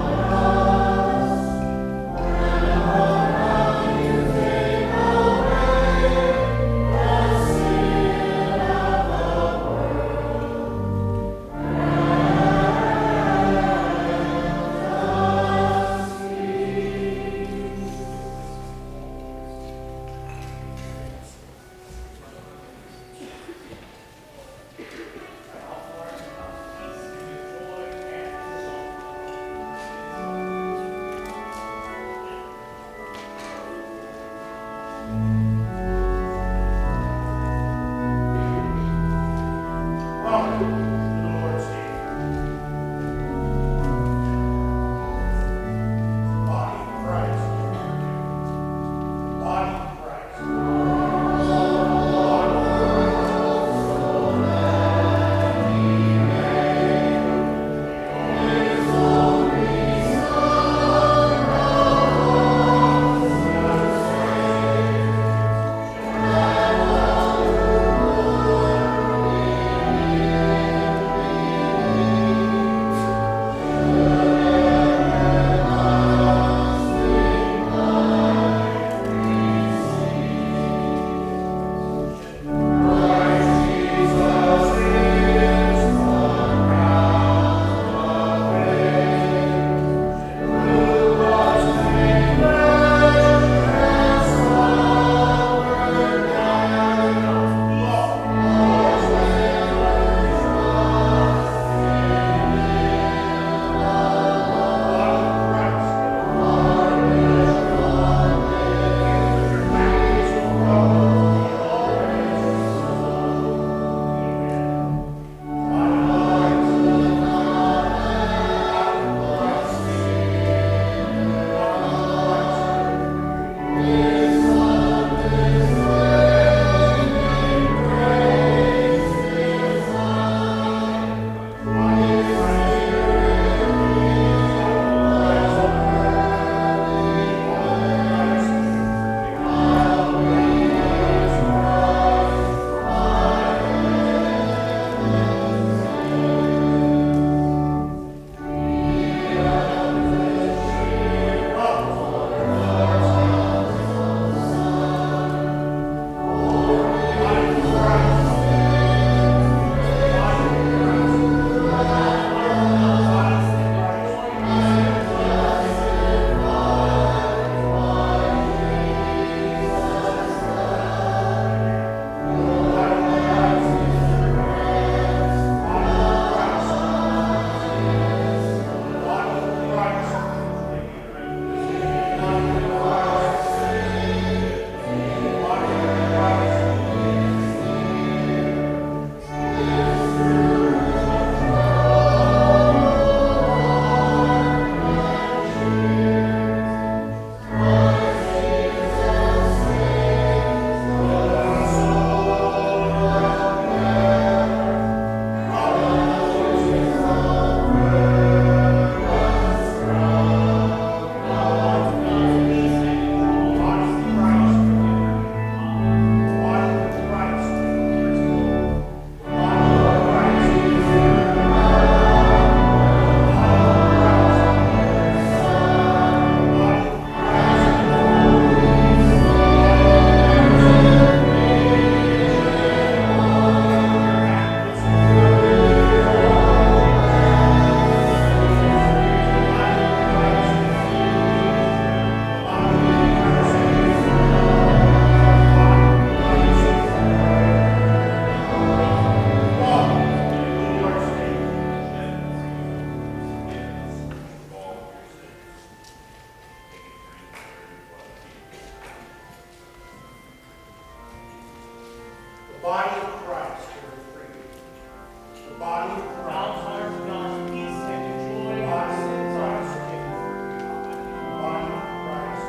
body of Christ for freedom. The body of Now, Christ. heart of God, peace and joy. The body of Christ given for freedom. The body of Christ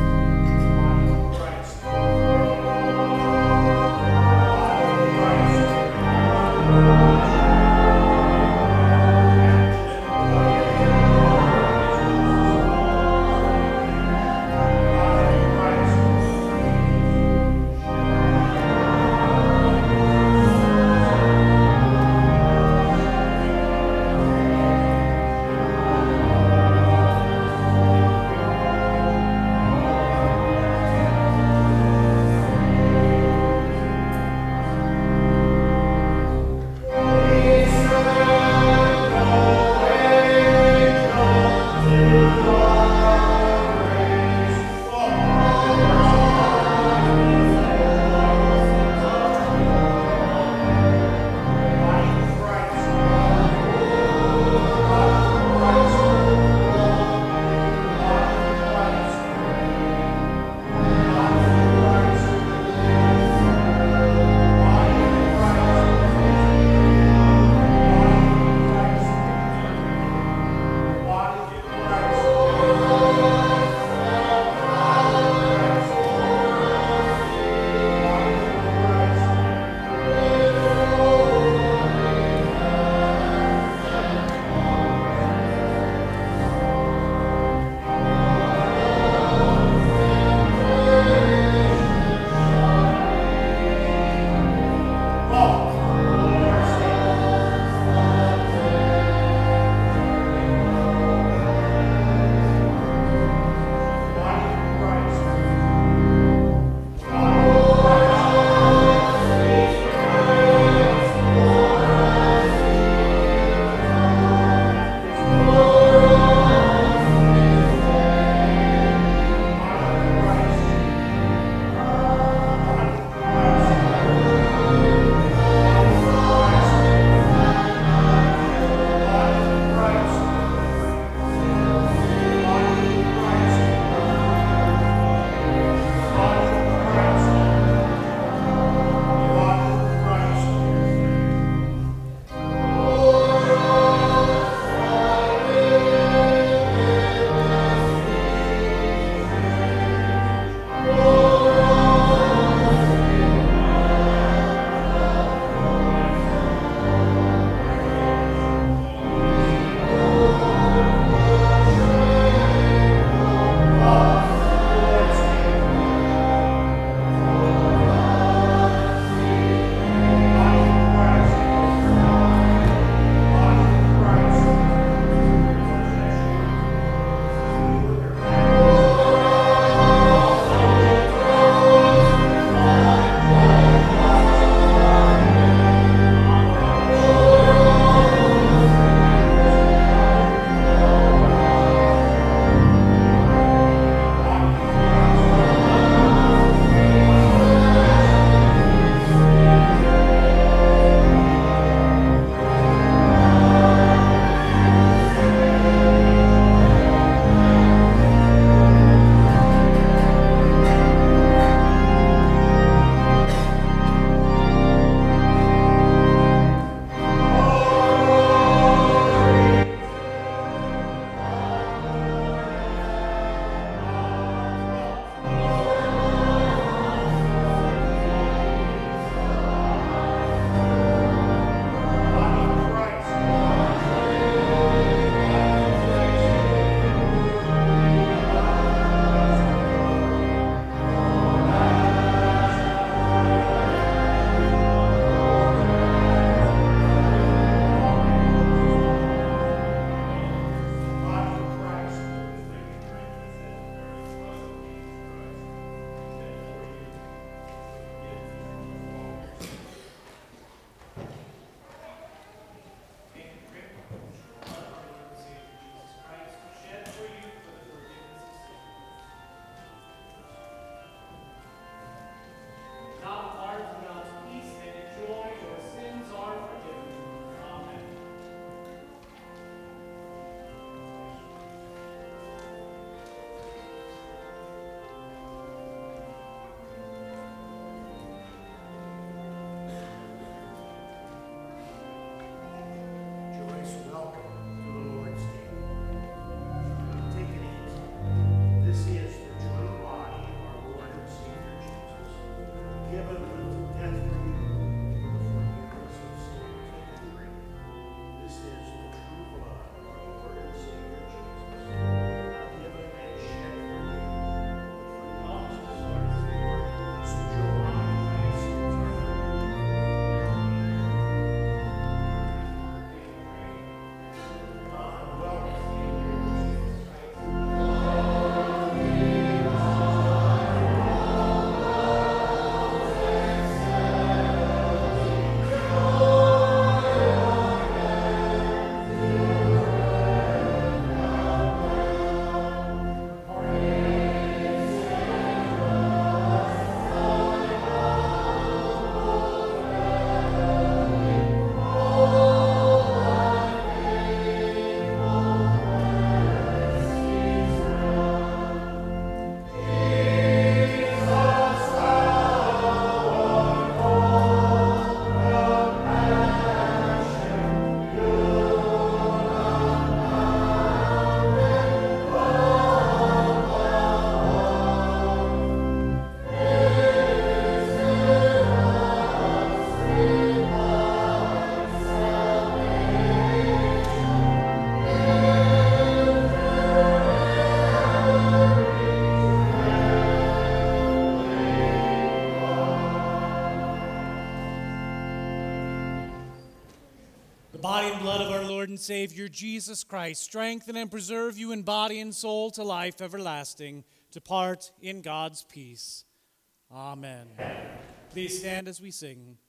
Christ. body and blood of our Lord and Savior Jesus Christ strengthen and preserve you in body and soul to life everlasting, to part in God's peace. Amen. Please stand as we sing.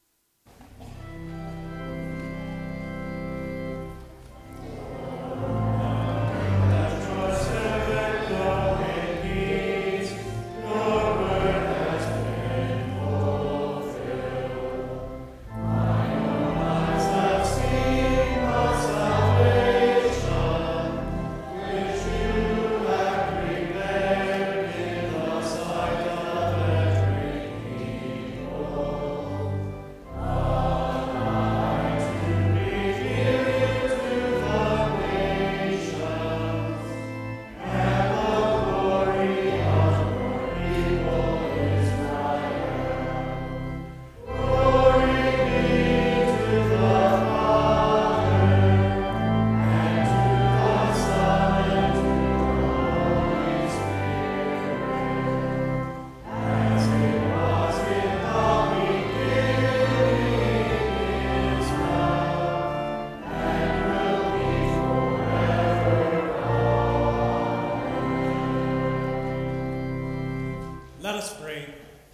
Let us pray.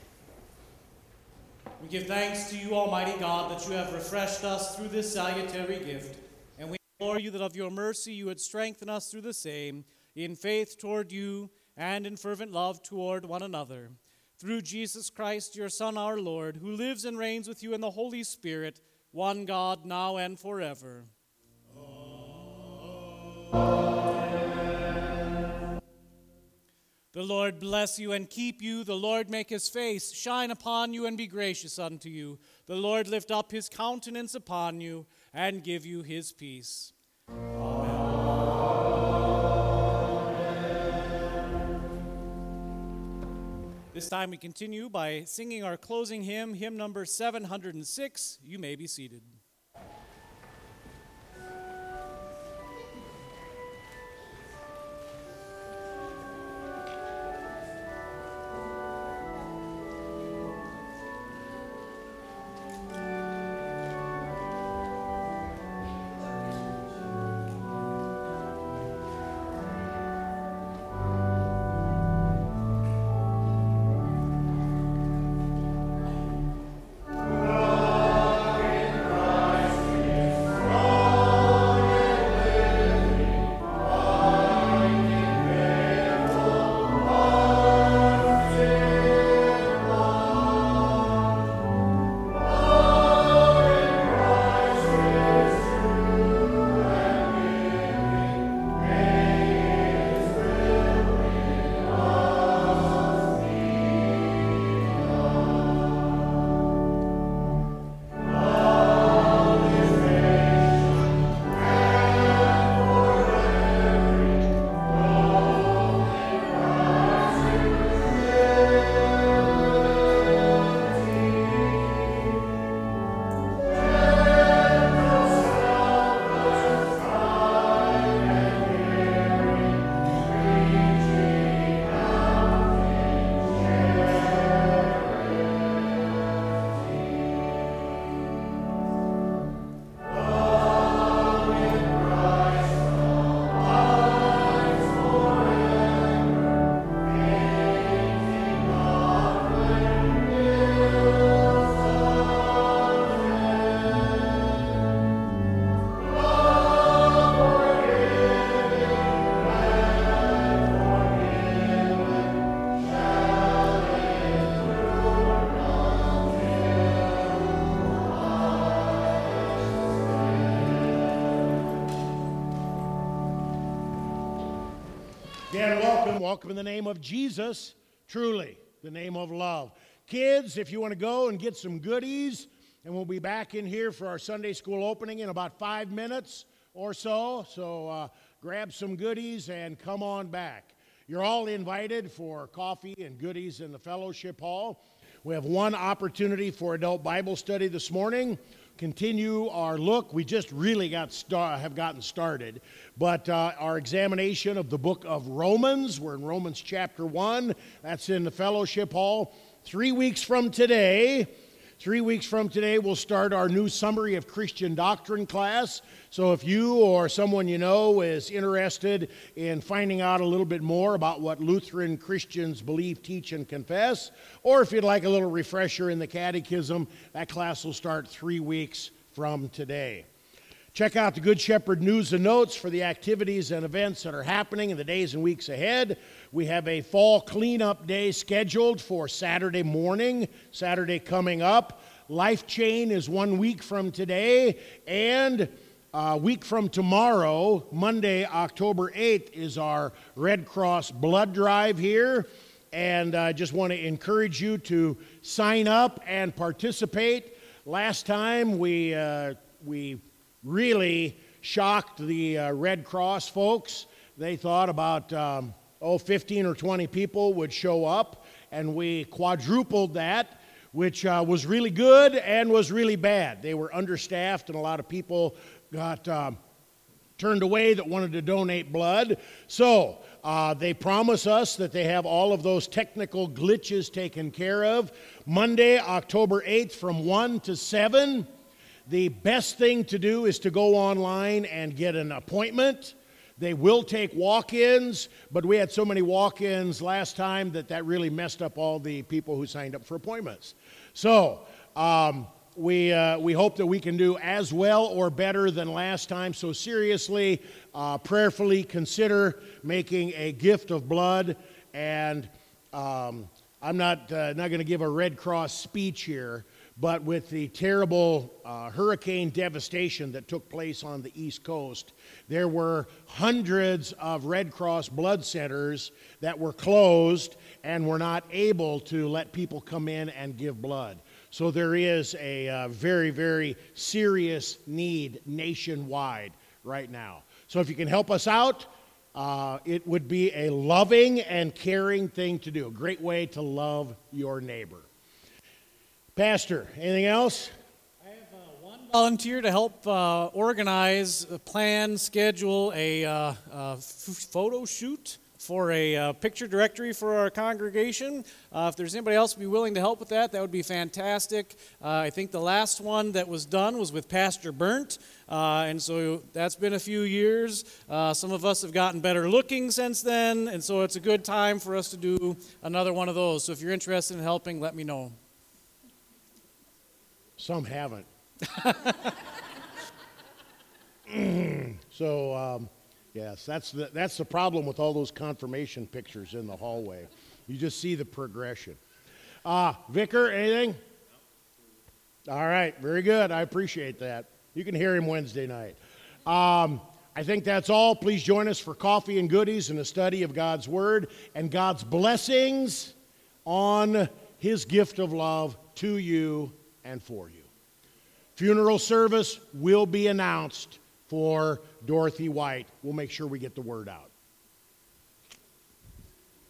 We give thanks to you, Almighty God, that you have refreshed us through this salutary gift, and we implore you that of your mercy you would strengthen us through the same, in faith toward you and in fervent love toward one another. Through Jesus Christ, your Son, our Lord, who lives and reigns with you in the Holy Spirit, one God, now and forever. The Lord bless you and keep you. The Lord make his face shine upon you and be gracious unto you. The Lord lift up his countenance upon you and give you his peace. Amen. This time we continue by singing our closing hymn, hymn number seven hundred six. You may be seated. Again, welcome. Welcome in the name of Jesus, truly, the name of love. Kids, if you want to go and get some goodies, and we'll be back in here for our Sunday school opening in about five minutes or so. So uh, grab some goodies and come on back. You're all invited for coffee and goodies in the fellowship hall. We have one opportunity for adult Bible study this morning. Continue our look. We just really got star- have gotten started. But uh, our examination of the book of Romans, we're in Romans chapter one. That's in the fellowship hall. Three weeks from today, Three weeks from today, we'll start our new Summary of Christian Doctrine class. So if you or someone you know is interested in finding out a little bit more about what Lutheran Christians believe, teach, and confess, or if you'd like a little refresher in the catechism, that class will start three weeks from today. Check out the Good Shepherd News and Notes for the activities and events that are happening in the days and weeks ahead. We have a fall cleanup day scheduled for Saturday morning, Saturday coming up. Life Chain is one week from today, and a week from tomorrow, Monday, October eighth, is our Red Cross blood drive here. And I just want to encourage you to sign up and participate. Last time we uh, we really shocked the uh, Red Cross folks. They thought about, um, oh, fifteen or twenty people would show up, and we quadrupled that, which uh, was really good and was really bad. They were understaffed, and a lot of people got um, turned away that wanted to donate blood. So uh, they promise us that they have all of those technical glitches taken care of. Monday, October eighth, from one to seven. The best thing to do is to go online and get an appointment. They will take walk-ins, but we had so many walk-ins last time that that really messed up all the people who signed up for appointments. So um, we, uh, we hope that we can do as well or better than last time. So seriously, uh, prayerfully consider making a gift of blood. And um, I'm not, uh, not going to give a Red Cross speech here, but with the terrible uh, hurricane devastation that took place on the East Coast, there were hundreds of Red Cross blood centers that were closed and were not able to let people come in and give blood. So there is a uh, very, very serious need nationwide right now. So if you can help us out, uh, it would be a loving and caring thing to do. A great way to love your neighbor. Pastor, anything else? I have uh, one volunteer to help uh, organize, uh, plan, schedule a uh, uh, f- photo shoot for a uh, picture directory for our congregation. Uh, if there's anybody else who would be willing to help with that, that would be fantastic. Uh, I think the last one that was done was with Pastor Burnt, uh, and so that's been a few years. Uh, some of us have gotten better looking since then, and so it's a good time for us to do another one of those. So if you're interested in helping, let me know. Some haven't. so, um, yes, that's the, that's the problem with all those confirmation pictures in the hallway. You just see the progression. Uh, Vicar, anything? All right, very good. I appreciate that. You can hear him Wednesday night. Um, I think that's all. Please join us for coffee and goodies and a study of God's Word and God's blessings on His gift of love to you and for you. Funeral service will be announced for Dorothy White. We'll make sure we get the word out.